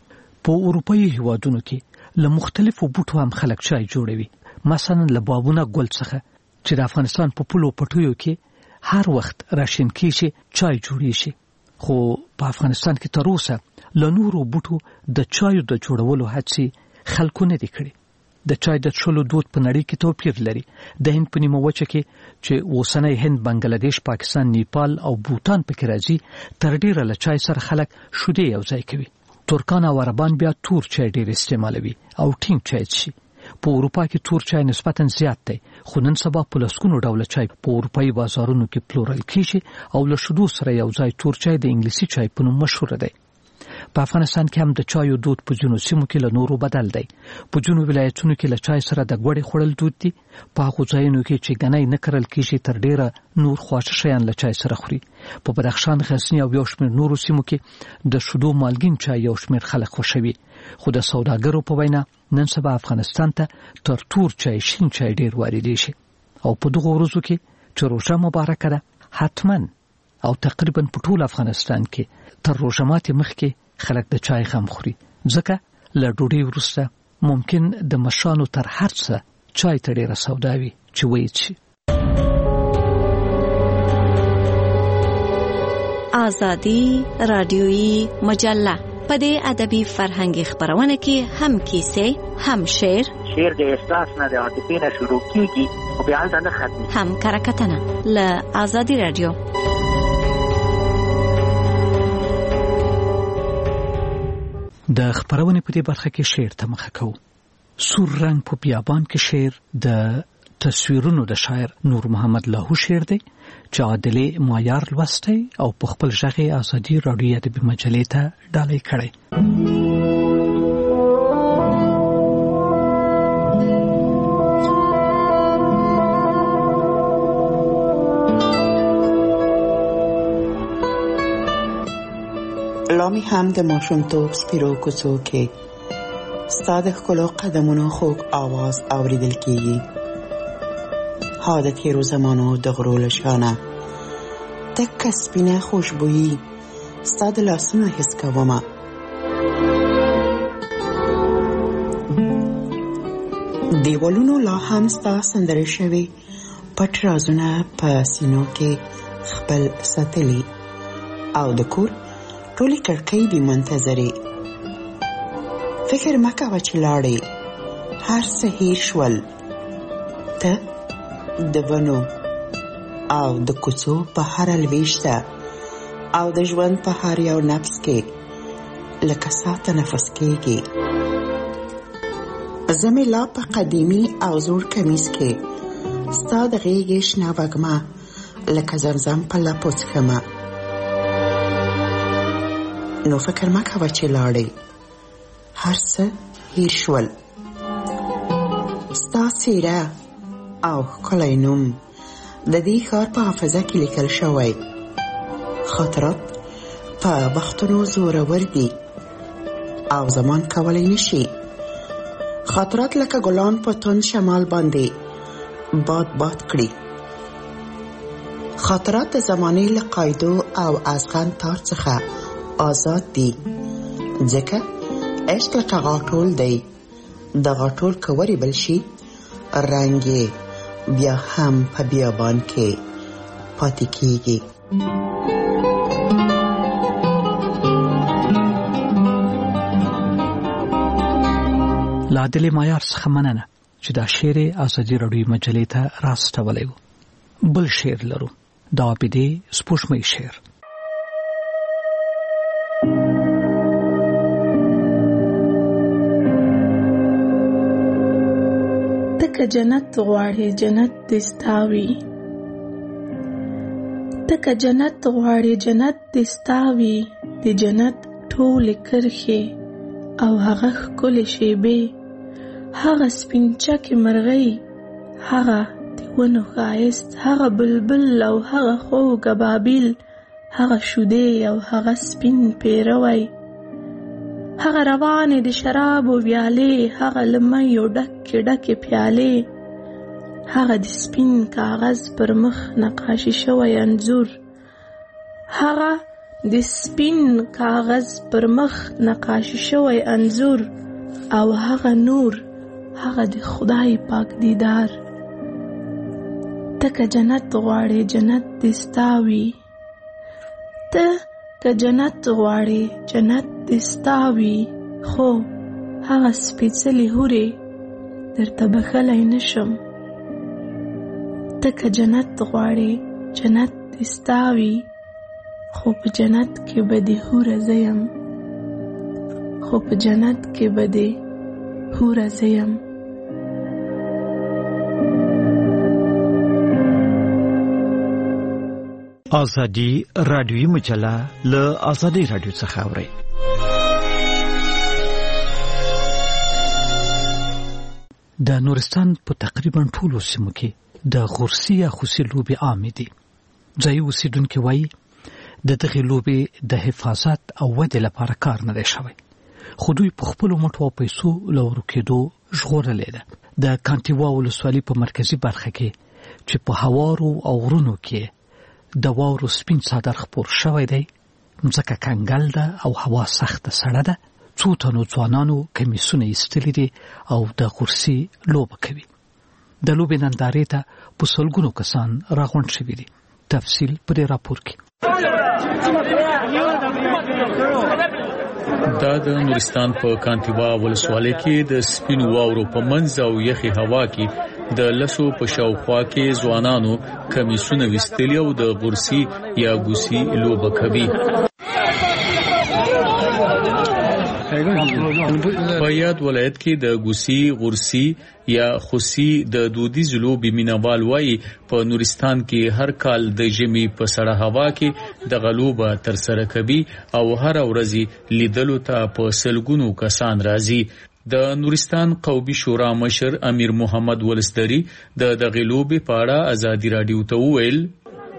په اروپایي هیوادونو کې له مختلفو بوټو هم خلک چای جوړوي. مثلا له بابونه ګل څخه چې د افغانستان په پولو پټیو کې هر وخت راشین کېږي چای جوړیږي. خو په افغانستان کې تر اوسه له نورو بوټو د چایو د جوړولو هڅې خلکو نه دي کړي. د چای د څښلو دود په نړۍ کې توپیر لري. د هند په نیمه وچه کې چې اوسنی هند، بنگلاديش، پاکستان، نیپال او بوتان پکې راځي تر ډیره له چای سره خلک شیدې یو ځای کوي. ترکان او عربان بیا تور چای ډیر استعمالوي او ټینګ چای څښي. په اروپا کې تور چای نسبتاً زیات دی خو نن سبا په لسګونو ډوله چای په اروپایي بازارونو کې پلورل کیږي او له شیدو سره یو ځای تور چای د انګلیسي چای په نوم مشهور دی. په افغانستان کې هم د چایو دود په ځینو سیمو کې له نورو بدل دی. په ځینو ولایتونو کې له چای سره د غوړې خوړل دود دي. په هغو ځایونو کې چې ګنی نه کرل کېږي تر ډیره نور خواږه شیان له چای سره خوري. په بدخشان، غزني او یو شمېر نورو سیمو کې د شیدو مالګین چای یو شمېر خلک خوښوي. خو د سوداګرو په وینا نن سبا افغانستان ته تر تور چای شین چای ډیر واردېږي. او په دغو ورځو کې چې روژه مبارکه ده حتما او تقریبا په ټول افغانستان کې تر روژه ماتې مخکې خلک د چای غم خوري. ځکه له ډوډۍ وروسته ممکن د مشانو تر هر څه چای ته ډیره سودا وي چې ویې څښي. آزادي رادیویي مجله په دې ادبي فرهنګي خبرونه کې هم کیسې، هم شعر د احساس نه د عاطفې نه شروع کیږي او بیا هلته نه ختمي، هم کرکټنه له آزادي رادیو. د خبرونې په دې برخه کې شعر ته مخه کوو. سور رنگ په بیابان کې شعر د تصویرونو د شاعر نور محمد لاهو شعر دی چې عادلې معیار لوستی او په خپل ژغ آزادي راډیو ادبي مجلې ته ډالۍ کړی. لامی هم د ماشومتوب سپیرو کوڅو کې ستا د ښکلو قدمونو خوږ آواز اوریدل کېږي. ها د تېرو زمانو د غرو له شانه تکه سپینه خوشبويي ستا د لاسونو حس کومه. دیوالونو لا هم ستا سندرې شوي پټ رازونه په سینو کې خپل ساتلي او د کور ټولې کړکۍ دې منتظرې. فکر مه کوه چې لاړې هر څه هیر شول. ته د ونو او د کوڅو په هره لویشته او د ژوند په هر یو نفس کې لکه ساه تنفس کېږي. زه مې لا په قدیمي او زوړ کمیس کې ستا د غېږې شنه وږمه لکه زمزم په لپو څښمه. نو فکر مه کوه چې لاړې هر څه هیر شول. ستا څېره او ښکلی نوم د دې ښار په حافظه کې لیکل شوی. خاطرات په وختونو زورور دي او زمان کولی نشي. خاطرات لکه ګلان په تند شمال باندې باد باد کړي. خاطرات د زمانې له قاعدو او ازغن تار څخه آزاد دي. ځکه عشق لکه غاټول دی. د غاټول که وریبل شي رنګ یې بیا هم په بیابان کې پاتې کېږي. له عادل معیار څخه مننه چې دا شعر ازادي راډیو مجلې ته راستولی و. بل شعر لرو، د عابدې سپوږمۍ شعر. تکه جنت غواړې جنت دې ستا وي. تکه جنت غواړې جنت دې ستا وي. د جنت ټولې کرښې او هغه ښکلې شیبې، هغه سپین چکې مرغۍ، هغه د ونو ښایست، هغه بلبل او هغه خوږ ابابیل، هغه شودې او هغه سپین پیروی، هغه روانې د شرابو ویالې، هغه له میو ډکې ډکې پیالې، هغه د سپین کاغذ پر مخ نقاشي شوی انځور، هغه د سپین کاغذ پر مخ نقاشي شوی انځور، او هغه نور، هغه د خدای پاک دیدار. تکه جنت غواړې جنت دې ستا وي. ته که جنت غواړې جنت دې ستا وي. خو هغه سپېڅلې حورې درته بښلی نشم. ته که جنت غواړې جنت دې ستا وي. خو په جنت کې به دې حوره زه یم. خو په جنت کې به دې حوره زه یم. ازادي راډیوي مجله له ازادي راډیو څخه اورئ. د نورستان په تقریبا ټولو سیمو کې د غورسي یا خوسي لوبې عامې دي. ځایي اوسېدونکي وایي د دغې لوبې د حفاظت او ودې لپاره کار نه دی شوی، خو دوی په خپلو مټو او پیسو له ورکېدو ژغورلې ده. د کانټیوا ولسوالۍ په مرکزي برخه کې چې په هوارو او غرونو کې د واورو سپین څادر خپور شوی دی، مځکه کنګل ده او هوا سخته سړه ده. څو تنو ځوانانو کمیسونه ایستلي دي او د غورسي لوبه کوي. د لوبې نندارې ته په سلګونو کسان راغونډ شوي دي. تفصیل په دې راپور کې. دا د نورستان په کانټیوا ولسوالۍ کې د سپین واورو په منځ او یخي هوا کې د لسو په شاوخوا کې ځوانانو کمیسونه ویستلي او د غورسي یا ګوسي لوبه کوي. په یاد ولایت کې د ګوسي، غورسي یا خوسي د دودیز لوبې مینوال وایي په نورستان کې هر کال د ژمي په سړه هوا کې د غلوبه تر سره کوي او هر ورځ لیدلو ته په سلګونو کسان راځي. د نورستان قومي شورا مشر امیر محمد ولسدری د دغې لوبې په اړه ازادي راډیو ته وویل: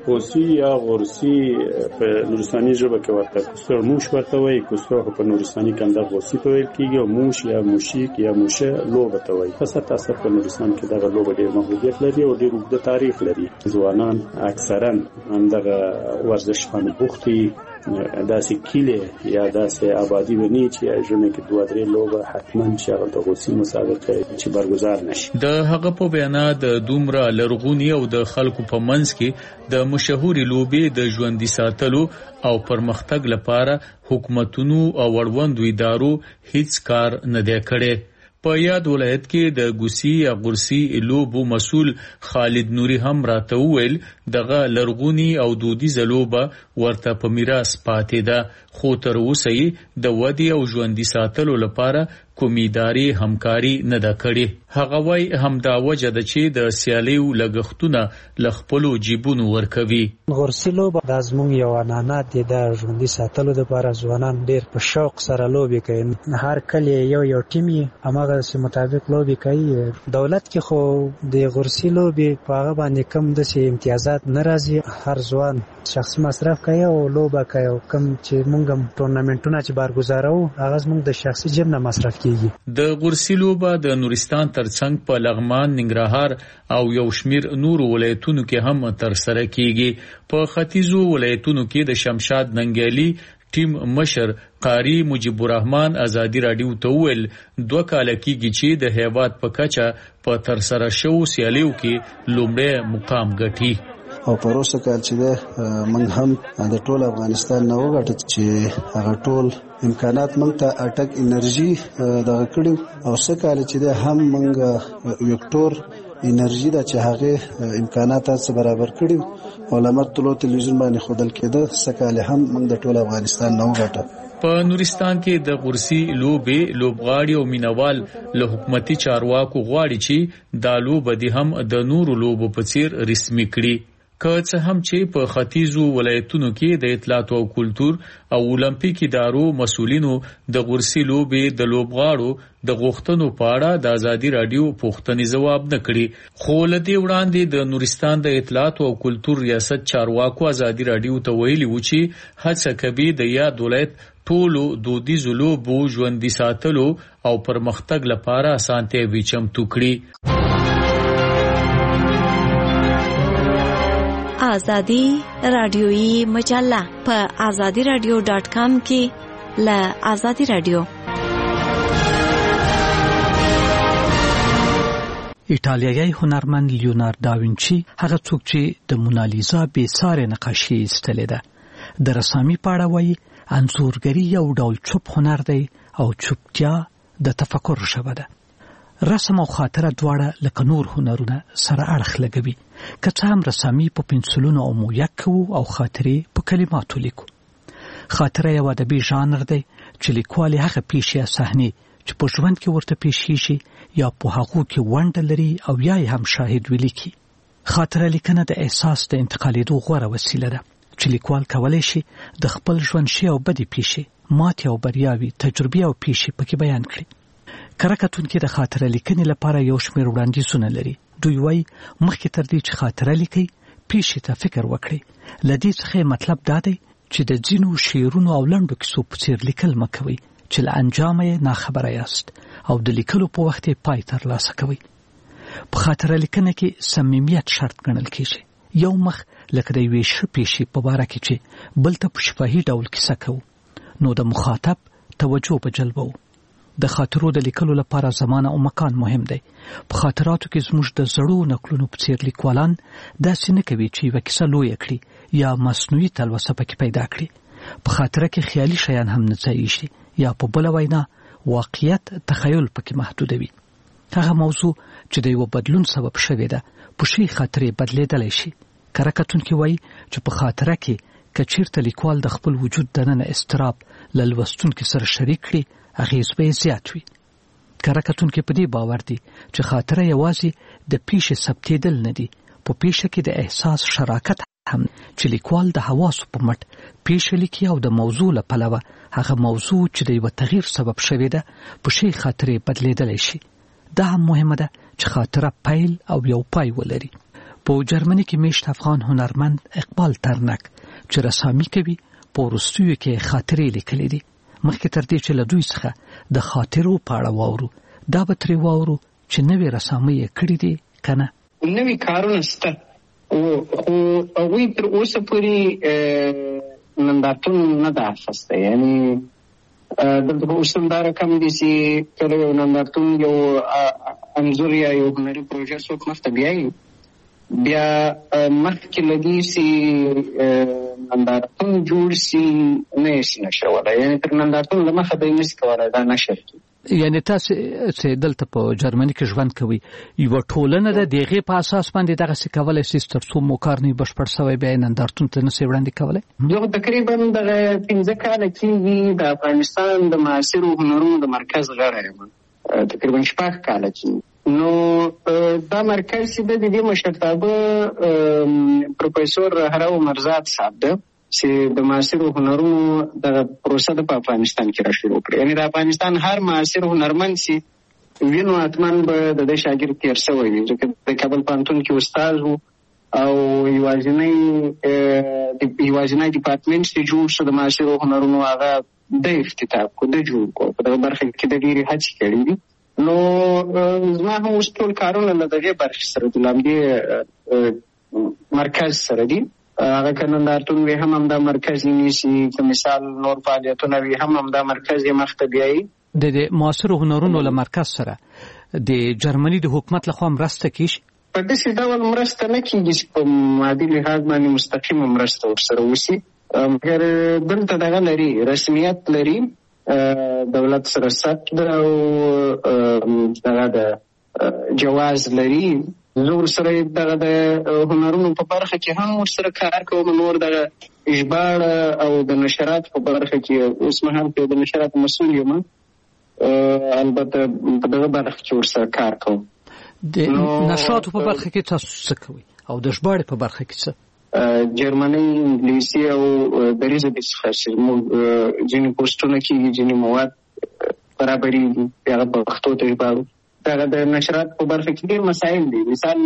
غوسی یا غورسی په نورستاني ژبه کې ورته کوسر موش ورته وایي. کوسر په نورستاني کې دا غوسی په ویل کېږي او موش یا موشیک یا موشه لوبه ته وایي. تاسو په نورستان کې دا لوبه ډېر محدودیت لري او ډېر اوږده تاریخ لري. ځوانان اکثرا همدغه ورزش باندې بوخت دي. داسې کیله یا داسې آبادی ونی چې ژوند کې دوه درې لوبه حتما چې هغه د غوسی مسابقه چې برگزار نشي. د هغه په بیان د دومره لرغونی او د خلکو په منځ کې د مشهوري لوبې د ژوندۍ ساتلو او پرمختګ لپاره حکومتونو او وړوندو ادارو هیڅ کار نه دی کړی. په یاد ولایت کې د ګوسی یا غورسی لوبو مسول خالد نوري هم راته وویل دغه لرغونی او دودیزه لوبه ورته په میراث پاتې ده، خو تر اوسه د ودې او ژوندۍ ساتلو لپاره کومې ادارې همکاري نه ده کړې. هغه وایي همدا وجه ده چې د سیالیو لګښتونه له خپلو جیبونو ورکوي. غورسی لوبه د زموږ یو عنعنه ده د ژوندۍ ساتلو لپاره ځوانان ډېر په شوق سره لوبې کوي. هر کله یو ټیم همغه مطابق لوبې کوي. دولت کې خو د غورسی لوبې په هغه باندې کم د امتیازات نه راځي. هر ځوان شخصي مصرف کوي او لوبه کوي او کم چې موږ ټورنمنټونه چې برگزارو هغه موږ د شخصي جیب نه مصرف کیږي. د غورسی لوبه د نورستان ترڅنګ په لغمان، ننګرهار او یو شمیر نورو ولایتونو کې هم ترسره کیږي. په ختیځو ولایتونو کې د شمشاد ننګیالي ټیم مشر قاری مجيب الرحمن ازادي رادیو ته ویل 2 کال کېږي چې د هیواد په کچه په ترسره شو سیالیو کې لومړی مقام ګټي. او پروسه کال چې موږ هم د ټول افغانستان نه وګټل چې هغه ټول امکانات موږ ته اټک انرژي دغه کړو او څه کال چې هم موږ وکټور انرژي د چې هغه امکانات سره برابر کړو او لمر طلوع تلویزیون باندې خودل کېده څه کال هم موږ د ټول افغانستان نه وګټل. په نورستان کې د غورسی لوبې لوبغاړي او مینوال له حکومتي چارواکو غواړي چې دا لوبه د هم د نورو لوبو په څیر رسمي کړي. که څه هم چې په ختیځو ولایتونو کې د اطلاعات او کلتور او اولمپیک ادارو مسؤلینو د غورسی لوبې د لوبغاړو د غوښتنو په اړه د ازادي رادیو پوښتنې ځواب نه کړي، خو لدې وړاندې د نورستان د اطلاعات او کلتور ریاست چارواکو ازادي رادیو ته ویلي و چې هڅه کوي د یاد ولایت ټولو دودیزو لوبو ژوندۍ ساتلو او پرمختګ لپاره اسانتیاوې چمتو کړي. آزادی رادیویی مجله په azadiradio.com کې له آزادی رادیو. ایټالیایی هنرمند لیونارد داوینچی هغه څوک چې د مونالیزا بې ساري نقاشي ایستلې ده د رسامي په اړه وایي انځورګري یو ډول چوپ هنر دی او چوپتیا د تفکر ژبه ده. رسم او خاطره دواړه لکه نور هنرونه سره اړخ لګوي. که څه هم رسامي په پنسلونو او مویک کوو او خاطرې په کلماتو لیکو. خاطره یو ادبي ژانر دی چې لیکوال هغه پیښې یا صحنې چې په ژوند کې ورته پیښیږي یا په هغو کې ونډه لري او یا هم شاهد ولیکي. خاطره لیکنه د احساس د انتقالېدو غوره وسیله ده چې لیکوال کولی شي د خپل ژوند ښې او بدې پیښې، ماتې او بریاوې، تجربې او پیښې پکې بیان کړي. کره کتونکي د خاطره لیکنې لپاره یو شمېر وړاندیزونه لري. دوی وایي مخکې تر دې چې خاطره لیکئ پیښې ته فکر وکړئ. له دې څخه مطلب دا دی چې د ځینو شعرونو او لنډو کیسو په څېر لیکل مه کوئ چې له انجامه یې ناخبره یاست او د لیکلو په وخت یې پای ترلاسه کوئ. په خاطره لیکنه کې صمیمیت شرط ګڼل کېږي. یو مخ لکه د یوې ښه پیښې په باره کې چې بل ته په شفاهي ډول کیسه کوو نو د مخاطب توجه به جلبوو. د خاطرو د لیکلو لپاره زمانه او مکان مهم دی. په خاطراتو کې زموږ د زړو نقلونو په څیر لیکوالان داسې نه کوي چې یوه کیسه لویه کړي یا مصنوعي تلوسه پکې پیدا کړي. په خاطره کې خیالي شیان هم نه ځایېږي یا په بله وینا واقعیت تخیل پکې محدودوي. هغه موضوع چې د یو بدلون سبب شوې ده په شي خاطرې بدلېدلی شي. کره کتونکي وایي چې په خاطره کې که چېرته لیکوال د خپل وجود دننه اضطراب له لوستونکي سره شریک کړي اغیز به زیات وي. کره کتونکي په دې باور دي چې خاطره یوازې د پیښې ثبتېدل نه دي، په پیښه کې د احساس شراکت هم چې لیکوال د حواسو په مټ پیښه لیکي او د موضوع له پلوه هغه موضوع چې د یو تغییر سبب شوی ده په شي خاطرې بدلېدلی شي. دا هم مهمه ده چې خاطره پیل او یو پای ولري. په جرمني کې میشت افغان هنرمند اقبال ترنک چې رسامي کوي په وروستیو کې خاطرې لیکلې دي. مخکې تر دې چې له دوی څخه د خاطرو په اړه واورو، دا به ترې واورو چې نوې رسامۍ یې کړې دي که نه. نوې کارونه شته خو هغوی تر اوسه پورې نندارتون نه ده اخیستی. یعنې دلته په اوس هم دا رقم دي چې کله یو نندارتون یو انځور یا یو هنري پروژه څوک مخته بیایي، بیا مخکې له دې چې نندارتون جوړ سي نه یې شي نشرولی. یعنې تر نندارتون له مخه دی نشي کولی دا نشر کړي. یعنې تاسو چې دلته په جرمني کې ژوند کوئ، یوه ټولنه ده، د هغې په اساس باندې دغسې کولی سي تر څو مو کار نه وي بشپړ شوی بیا یې نندارتون ته نه سي وړاندې کولی؟ یو تقریبا دغه 15 کاله کېږي د افغانستان د معاصرو هنرونو د مرکز غړی یم، تقریبا 6 کاله کېږي. نو دا مرکز چې د دې مشرتابه پروفیسور هراو مرزاد صاحب ده چې د معاصرو هنرونو د پروسه په افغانستان کې را شروع کړې. یعنې د افغانستان هر معاصر هنرمند چې وینو حتماً به د دې شاګرد تېر شوی وي، ځکه د کابل پوهنتون کې استاد و او یوازینی ډیپارټمنټ چې جوړ شو د معاصرو هنرونو هغه د افتتاح کو د جوړ کو په دغه برخه کې د ډېرې هڅې کړې دي. نو زما هم اوس ټول کارونه له دغې برخې سره د همدې مرکز سره دي. هغه که نندارتون وي هم همدا مرکز یې نیسي، که مثال نور فعالیتونه وي هم همدا مرکز یې مخته بیایي. د معاصرو هنرونو له مرکز سره د جرمني د حکومت لخوا مرسته کیږي؟ په داسې ډول مرسته نه کېږي چې په مادي لحاظ باندې مستقیمه مرسته ورسره وشي، مګر دلته دغه لري، رسمیت لري، دولت سره ثبت ده او دغه د جواز لري. زه ورسره دغه د هنرونو په برخه کې هم ورسره کار کوم، نور دغه ژباړه او د نشرات په برخه کې اوس مهال کې د نشرات مسؤل یم، البته په دغه برخه کې ورسره کار کوم. د نشراتو په برخه کې تاسو څه کوئ او د ژباړې په برخه کې څه؟ جرمني، انګلیسي او دریځ د څخه چې موږ ځینې پوسټونه کېږي، ځینې مواد برابرېږي، هغه په پښتو ته ژباړو. دغه د نشرات په برخه کې ډېر مسایل دي.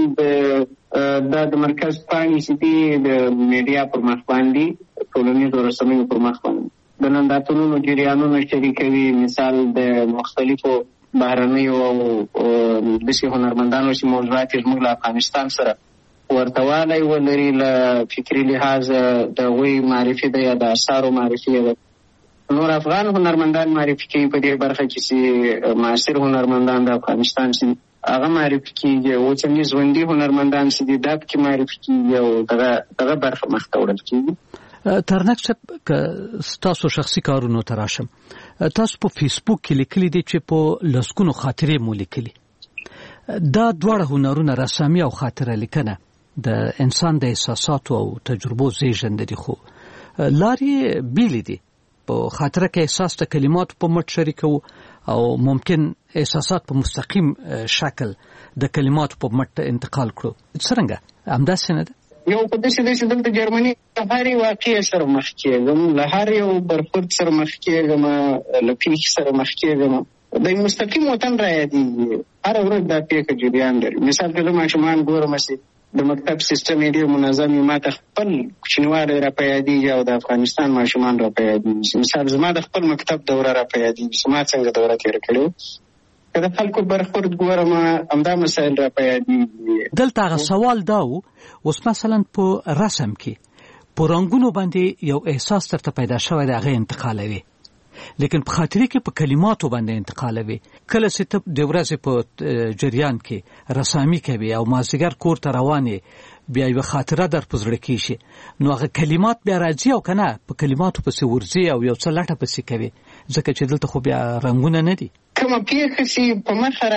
مثال د مرکز پاڼې چې دي د میډیا پر مخ باندې، ټولنیزو رسنیو پر مخ باندې د نندارتونونو جریانونه شریکوي. مثال د مختلفو بهرنیو او داسې هنرمندانو چې موضوعات یې زموږ له افغانستان سره ورته والی ولري، له فکري لحاظ د هغوی معرفي ده یا د اثارو معرفي ده. نور افغان هنرمندان معرفي کوي په دې برخه کې چې معاصر هنرمندان د افغانستان چې هغه معرفي کېږي، اوسني ژوندي هنرمندان چې دي دا پکې معرفي کېږي او دغه برخه مخته وړل کېږي. ترنک صاحب، که ستاسو شخصي کارونو ته راشم، تاسو په فیسبوک کې لیکلي دي چې په لسګونو خاطرې مو لیکلي. دا دواړه هنرونه، رسامي او خاطره لیکنه، د انسان د احساساتو او تجربو زیږنده دي، خو لارې بیلې دي. په خاطره کې احساس د کلماتو په مټ شریکو او ممکن احساسات په مستقیم شکل د کلماتو په مټ انتقال کړو. څرنګه همداسې نه ده؟ یو په داسې دلته جرمني له هرې واقعې سره مخ کېږم، له هر یو برخورد سره مخ کېږم، له پیښې سره مخ کېږم. د مستقیم وطن را یادېږي، هره ورځ دا پیښه جریان لري. مثال که زه ماشومان ګورم چې د مکتب سیستم یې ډېر منظم وي، ما ته خپل کوچنیوالی را په یادېږي او د افغانستان ماشومان را په یادېږي. مثال زما د خپل مکتب دوره را په یادېږي چې ما څنګه دوره تېره کړې وه. که د خلکو برخورد ګورم همدا مسایل را په یادېږي. دلته هغه سوال دا و، اوس مثلا په رسم کې په رنګونو باندې یو احساس درته پیدا شوی دی، هغه انتقالوي، لیکن په خاطرې کې په کلماتو باندې انتقالوي. کله چې ته د ورځې په جریان کې رسامي کوي او مازدیګر کور ته روانې، بیا یوه خاطره در په زړه کېږي، نو هغه کلمات بیا راځي او که نه په کلماتو پسې ورځي او یو څه لټه پسې کوي، ځکه چې دلته خو بیا رنګونه نه دي. کومه پیښه چې په مخه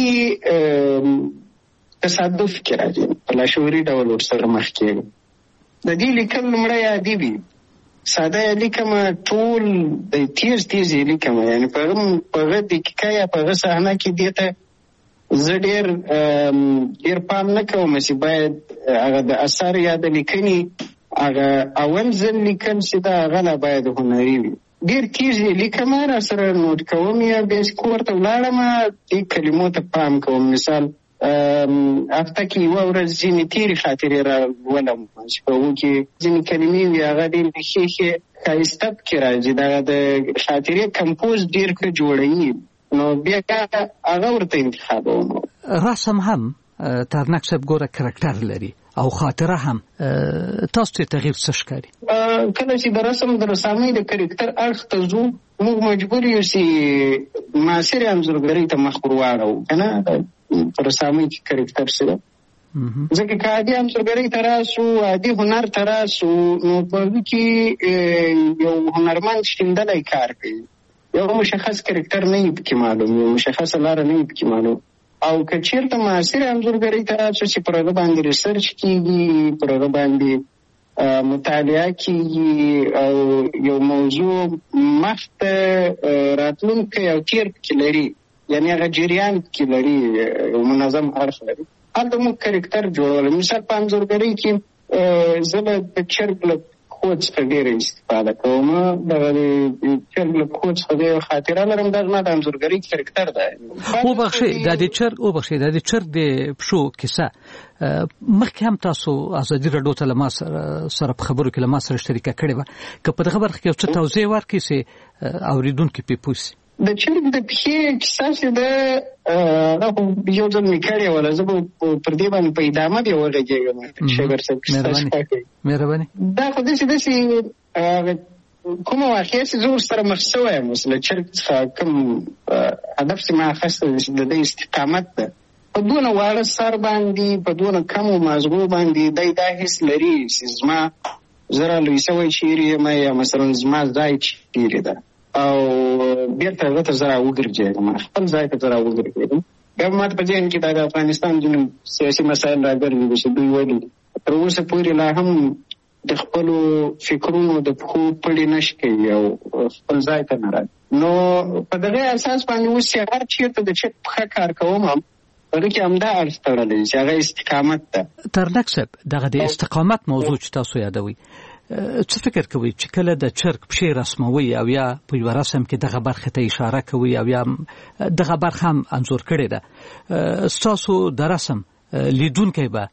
راځي تصادف کې راځي، په لاشعوري ډول ورسره مخ کېږي. د دې لیکل لومړی عادي وي، ساده یې لیکم، ټول د تیز یې لیکم، یعنې په هغه دقیقه یا په هغه صحنه کې دې ته زه ډېر پام نه کوم چې باید هغه د اثر یا د لیکنې هغه اول ځل لیکم چې دا هغه لا باید هنري وي. ډېر تیز یې لیکم، را سره نوټ کوم، یا بیا چې کور ته ولاړم دې کلمو ته پام کوم. مثال هفته کې یوه ورځ ځینې تېرې خاطرې را ولم چې په هغو کې ځینې کلمې وي هغه ډېرې ښې ښې ښایسته پکې راځي دغه د خاطرې کمپوز ډېر ښه جوړوي نو بیا هغه ورته انتخابوم. رسم هم ترنک صاحب ګوره کرکټر لري او خاطره هم تاسو ته تغییر څه ښکاري؟ کله چې د رسم د رسامۍ د کرکټر اړخ ته ځو موږ مجبور یو چې معاصرې انځورګرۍ ته مخ ور واړوو که نه په رسامۍ کې کرکټر سره ځکه که عادي انځورګرۍ ته راسو عادي هنر ته راسو نو په هغې کې یو هنرمند شیندلی کار کوي یو مشخص کرکټر نه یې پکې معلوم یو مشخصه لاره نه یې پکې معلوم او که چېرته معاصرې انځورګرۍ ته راسو چې پر هغه باندې ریسرچ کېږي پر هغه باندې مطالعه کېږي او یو موضوع مخته راتلونکی او تیر پکې لري یعنې هغه جریان پکې لري یو منظم اړخ لري هلته موږ کرکټر جوړولی. مثال په انځورګرۍ کې زه به د چرګ له پښو څخه ډېره استفاده کوم دغه د چرګ له پښو څخه د یو خاطره لرم دا زما د انځورګرۍ کرکټر دی. وبخښئ دا د چرګ د پښو کیسه مخکې هم تاسو ازادي راډیو ته له ما سره په خبرو کې له ما سره شریکه کړې وه که په دغه برخه کې یو څه توضیح ورکړئ چې اورېدونکي پرې پوه شي. د چرګ د پښې کیسه چې ده هغه خو یو ځل مې کړې وله زه به پر دې باندې په ادامه بیا وغږېږم شیبر صاحب کیسه مهرباني دا خو داسې کومه واقعه چې زه ورسره مخ شوی یم اوس له چرګ څخه کوم هدف چې ما اخیستی د ده استقامت ده په دونه واړه سر باندې په دونه کمو مازغو باندې دی دا حس لري چې زما زه را لوی شوی چیرې یم یا مثلا زما ځای چیرې ده او بیرته هغه ته زه راوګرځېږم خپل ځای ته زه راوګرځېږم بیا به ماته په ذهن کې دا د افغانستان ځینې سیاسي مسایل راګرځېږي چې دوی ولې تر اوسه پورې لا هم د خپلو فکرونو د پښو پړې نشي کوي او خپل ځای ته نه راځي نو په دغه اساس باندې اوس چې هر چېرته د چک پښه کار کوم هم هغه کې همدا اړخ تړلی چې هغه استقامت ده. ترنک صاحب دغه د استقامت موضوع چې تاسو یادوئ څه فکر کوئ چې کله د چرګ پښې رسموي او یا په یوه رسم کې دغه برخې ته اشاره کوي او یا دغه برخه هم انځور کړې ده ستاسو د رسم لیدونکی به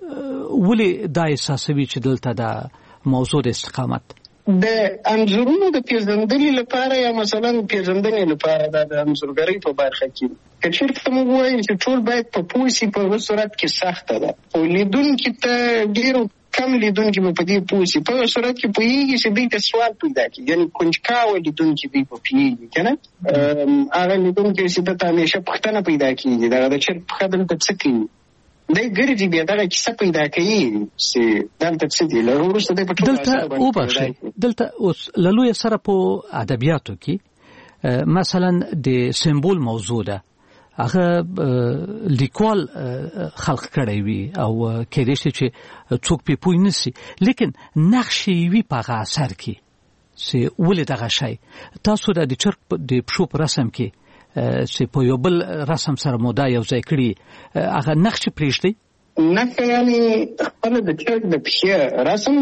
ولې دا احساسوي چې دلته د موضوع د استقامت د انځورونو د پیژندنې لپاره یا مثلا پیژندنې لپاره د انځورګرۍ په برخه کې که چېرته موږ ووایو چې ټول باید په پوه شي په هغه صورت کې سخته ده خو لیدونکي ته ډېرو کم لیدونکي به په دې پوه شي په هغه صورت کې پوهېږي چې دوی ته سوال پیدا کړي یعنې کنجکاوه لیدونکي دوی به پوهېږي که نه هغه لیدونکی چې ده ته همیشه پوښتنه پیدا کېږي دغه د چرګ پښه دلته څه کوي دی ګرځي بیا دغه کیسه پیدا کوي چې دلته څه دي له وروسته دی په ټول دلته اوس له لویه سره په ادبیاتو کې مثلا د سمبول موضوع ده هغه لیکوال خلق کړی وي او کېدای شي چې څوک پې پوه نه شي لیکن نقش یې وي په هغه اثر کې چې ولې دغه شی تاسو د چرګ د پښو په رسم کې چې په یو بل رسم سره مودا یو ځای کړي هغه نقش پرېږدئ نقش یعنې خپله د چرګ د پښې رسم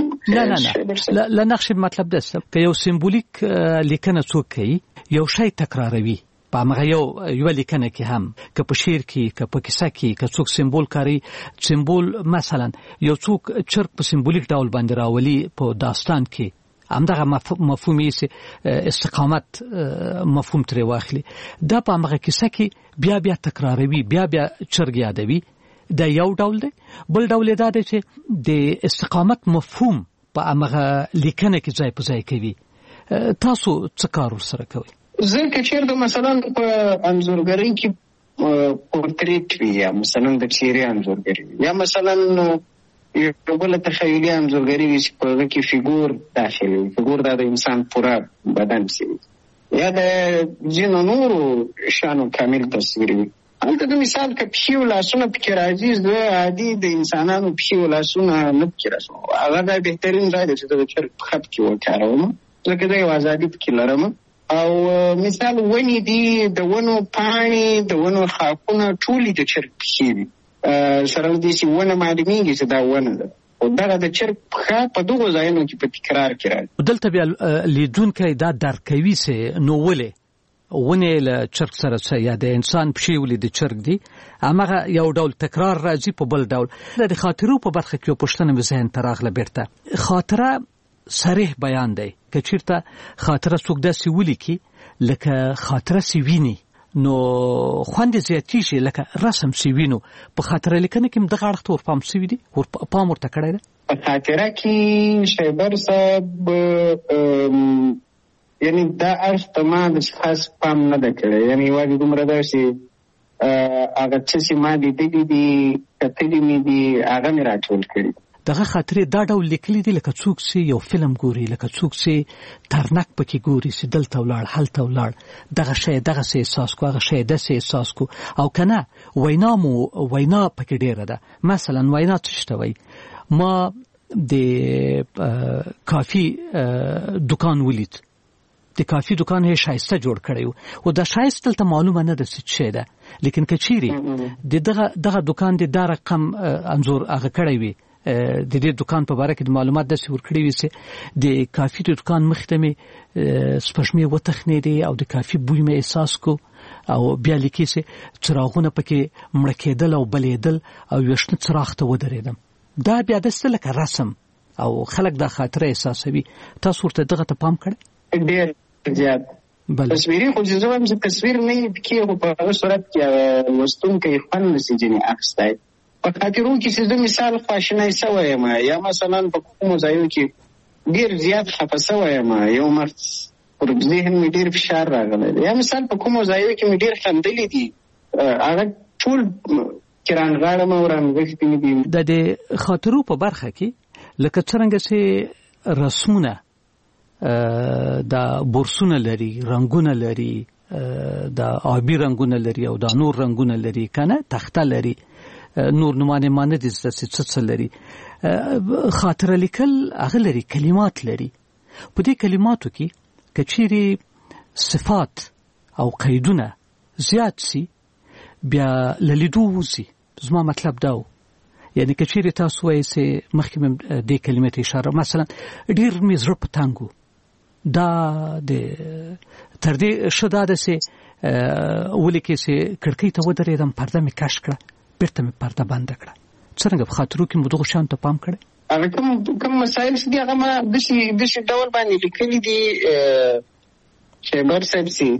نه له نقش مطلب ده که یو سمبولیک لیکنه څوک کوي یو شی تکراروي په همغه یوه لیکنه کې هم که په شعر کې که په کیسه کې که څوک سمبول کاري سمبول مثلا یو څوک چرګ په سمبولیک ډول باندې راولي په داستان کې همدغه مفهوم یې استقامت مفهوم ترې واخلي دا په همغه کیسه کې بیا تکراروي بیا چرګ یادوي دا یو ډول دی بل ډول یې دا دی چې د استقامت مفهوم په همغه لیکنه کې ځای په ځای کوي تاسو څه کار ورسره کوئ زه که چېرته مثلا په انځورګرۍ کې پورتریټ وي یا مثلا د څېرې انځورګري وي یا مثلا یو بله تخیلي انځورګري وي چې په هغه کې فیګور داخل وي فیګور دا د انسان پوره بدن شي یا د ځینو نورو شیانو کامل تصویر وي هلته د مثال که پښې او لاسونه پکې راځي زه عادي د انسانانو پښې او لاسونه نه پکې رسموم هغه دا بهترین ځای دی چې زه د چرګ پښه پکې وکاروم ځکه زه یو ازادي پکې لرم او مثال ونې دي د ونو پاڼې د ونو خاکونه ټولې د چرګ پښې وي سره له دې چې ونه معلومېږي چې دا ونه ده او دغه د چرګ پښه په دغو ځایونو کې په تکرار کې راځي دلته بیا لیدونکی دا درک کوي چې نو ولې ونې له چرګ سره څه یا د انسان پښې ولې د چرګ دي هماغه یو ډول تکرار راځي په بل ډول د خاطرو په برخه کې پوښتنه مې ذهن ته راغله بیرته خاطره صریح بیان دی که چیرته خاطره څوک داسې ولیکي لکه خاطره سی ویني نو خوند زیاتیږي لکه رسم سی وینو په خاطره لیکنه کې دغه اړخ ته ورپام سی وي ورپام ورته کړی دی په خاطره کې شیبر صاحب یعنی دا اړخ ته ما د خاص پام نه ده کړی یعنی واجب دومره ده چې هغه چې ما لیدلي دي کتلي مې دي هغه مې راټول کړي دغه خاطرې دا ډول لیکلي دي لکه څوک چې یو فلم ګوري لکه څوک چې ترنک پکې ګوري چې دلته ولاړ هلته ولاړ دغه شی دغه سه احساس کو هغه شی دغه احساس کو او کنه وینا پکې ډیره ده مثلا وینا څه وي ما د کافي دکان ولید د کافي دکان یې شایسته جوړ کړی او دا شایسته ته معلومه نه ده څه ده لیکن کچيري دغه دکان د رقم انزور هغه کړی وي د دې دکان په اړه کې معلومات د څور کړی وي چې د کافي دکان مختمه سپښمه وتخنې دي او د کافي بوی مې احساس کو او بیا لیکي چې چراغونه پکې مړ کېدل او بلېدل او یشنه چراغ ته ودرېدم دا بیا د ستلک رسم او خلک د خاطره احساسوي تاسو ورته دغه ته پام کړئ ډېر زیات تصویري خو ځوام چې تصویر نه کې په هغه صورت کې وستون کې خوند نشي جنې اخستای په خاطرو کې چې د مثال خواشنای سوی ما یا مثلا په کوم ځای کې ډیر زیات خفه سوی ما یو مرت پر ذهن مې ډیر فشار راغلی یا مثال په کوم ځای کې مې ډیر خندلې دي هغه ټول کرانغاړم او رانغښتې دي د خاطرو په برخه کې لکه څنګه چې رسمونه دا بورسونه لري رنگونه لري دا آبی رنگونه لري او دا نور رنگونه لري کنه تخته لري نور نمانه مانه دي څه لري خاطره لیکل هغه لري کلمات لري په دې کلماتو کې کچيري صفات او قیدونه زیات سي بیا للیدو وسی زما مطلب داو یعنی کچيري تاسو وایي چې مخکې دې کلمې ته اشاره مثلا ډیر مې زړه پتانګو دا د تر دې شداده سي ولیکي چې کړکۍ ته ودرېدم پرده مې کش کړه بیرته مې پرده بند کړه څنګه په خاطرو کې مدغه شان ته پام کړی هغه کوم مسائل چې هغه ما د شي ډول باندې لیکلي دي شیبر صاحب سي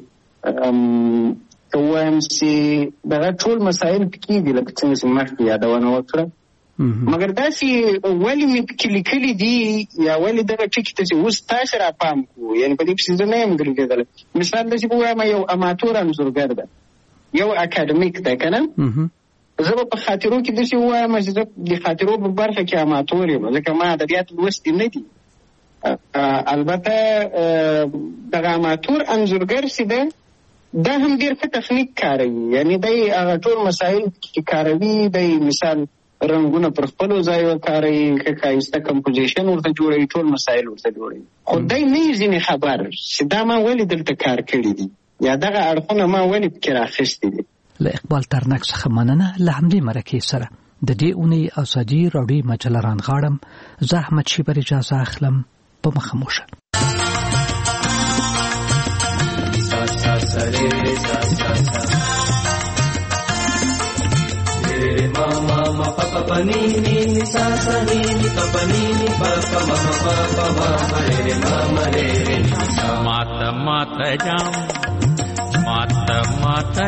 کوم سي دا ټول مسائل کې دي لکه څنګه چې مخکې یادونه وکړه مګر دا چې ولی مې لیکلي دي یا ولی دغه ټکی ته چې اوس تاسو را پام کو یعنی په دې کې څه نه یم ګرځېدل مثال د چې وایم یو اماتور انځورګر ده یو اکیډمیک ده کنه زه په خاطرو کې د څه وایم چې د خاطرو په برخه کې اماتور یم ځکه ما ادبیات لوستي نه دي البته دغه اماتور انځورګر سي ده دا هم ډېر ښه تخنیک کاروي یعنی دای هغه ټول مسایل کې کاروي دای مثال رنگونه پر خپل ځای وکاري کایسته کمپوزیشن ورته جوړي ټول مسایل ورته جوړي خدای نه ځینې خبر چې دا ما ولې دلته کار کړی دي یا دغه اړخونه ما ولې فکر اخیستې دي له اقبال ترنک څخه مننه له همدې مرکې سره د دې اونۍ ازادي راډیو مجله رانغاړم زحمت شي بر اجازه اخلم په مخموشه mama ma papa panini ni sa sa ni ni papa ni ni papa mama papa mama re mama re ni sa mata mata jam mata mata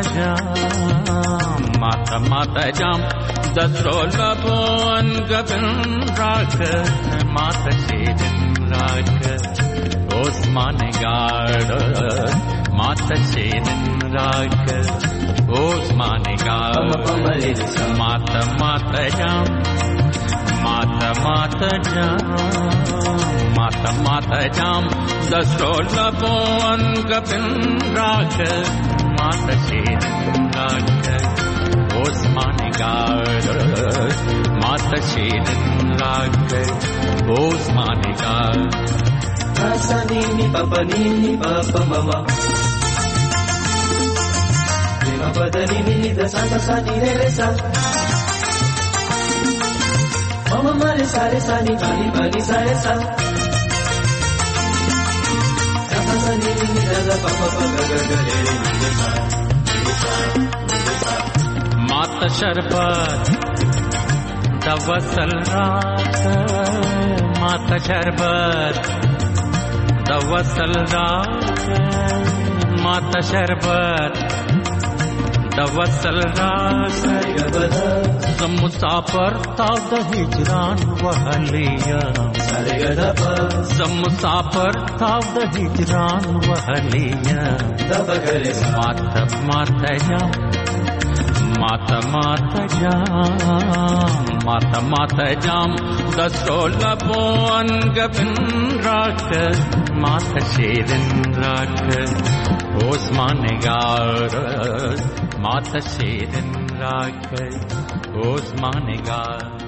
jam dasrola bon gabin rak mata shedin rak osman gard mata shedin rak Osman gaal mata mata jam mata mata jam dasrola bon gabin rak mata shedin rak Osman gaal mata shedin rak Osman gaal Asani ni papa mama Papa ni ni da sa sa ni re sa Mama mare sare sa ni bani bani sare sa Sa sa ni ni da माता शरबत दवसल रात माता शरबत दवसल रात माता शरबत दवसल रात मुसाफर ताव द हिजरान वहलिया मुसाफर ताव द हिजरान वहलिया माता माता जा माता माता जाम माता माता जाम दस्तोला बोन गबिन राख माता शेरन राख ओस्मान गार माता शेरन राख ओस्मान गार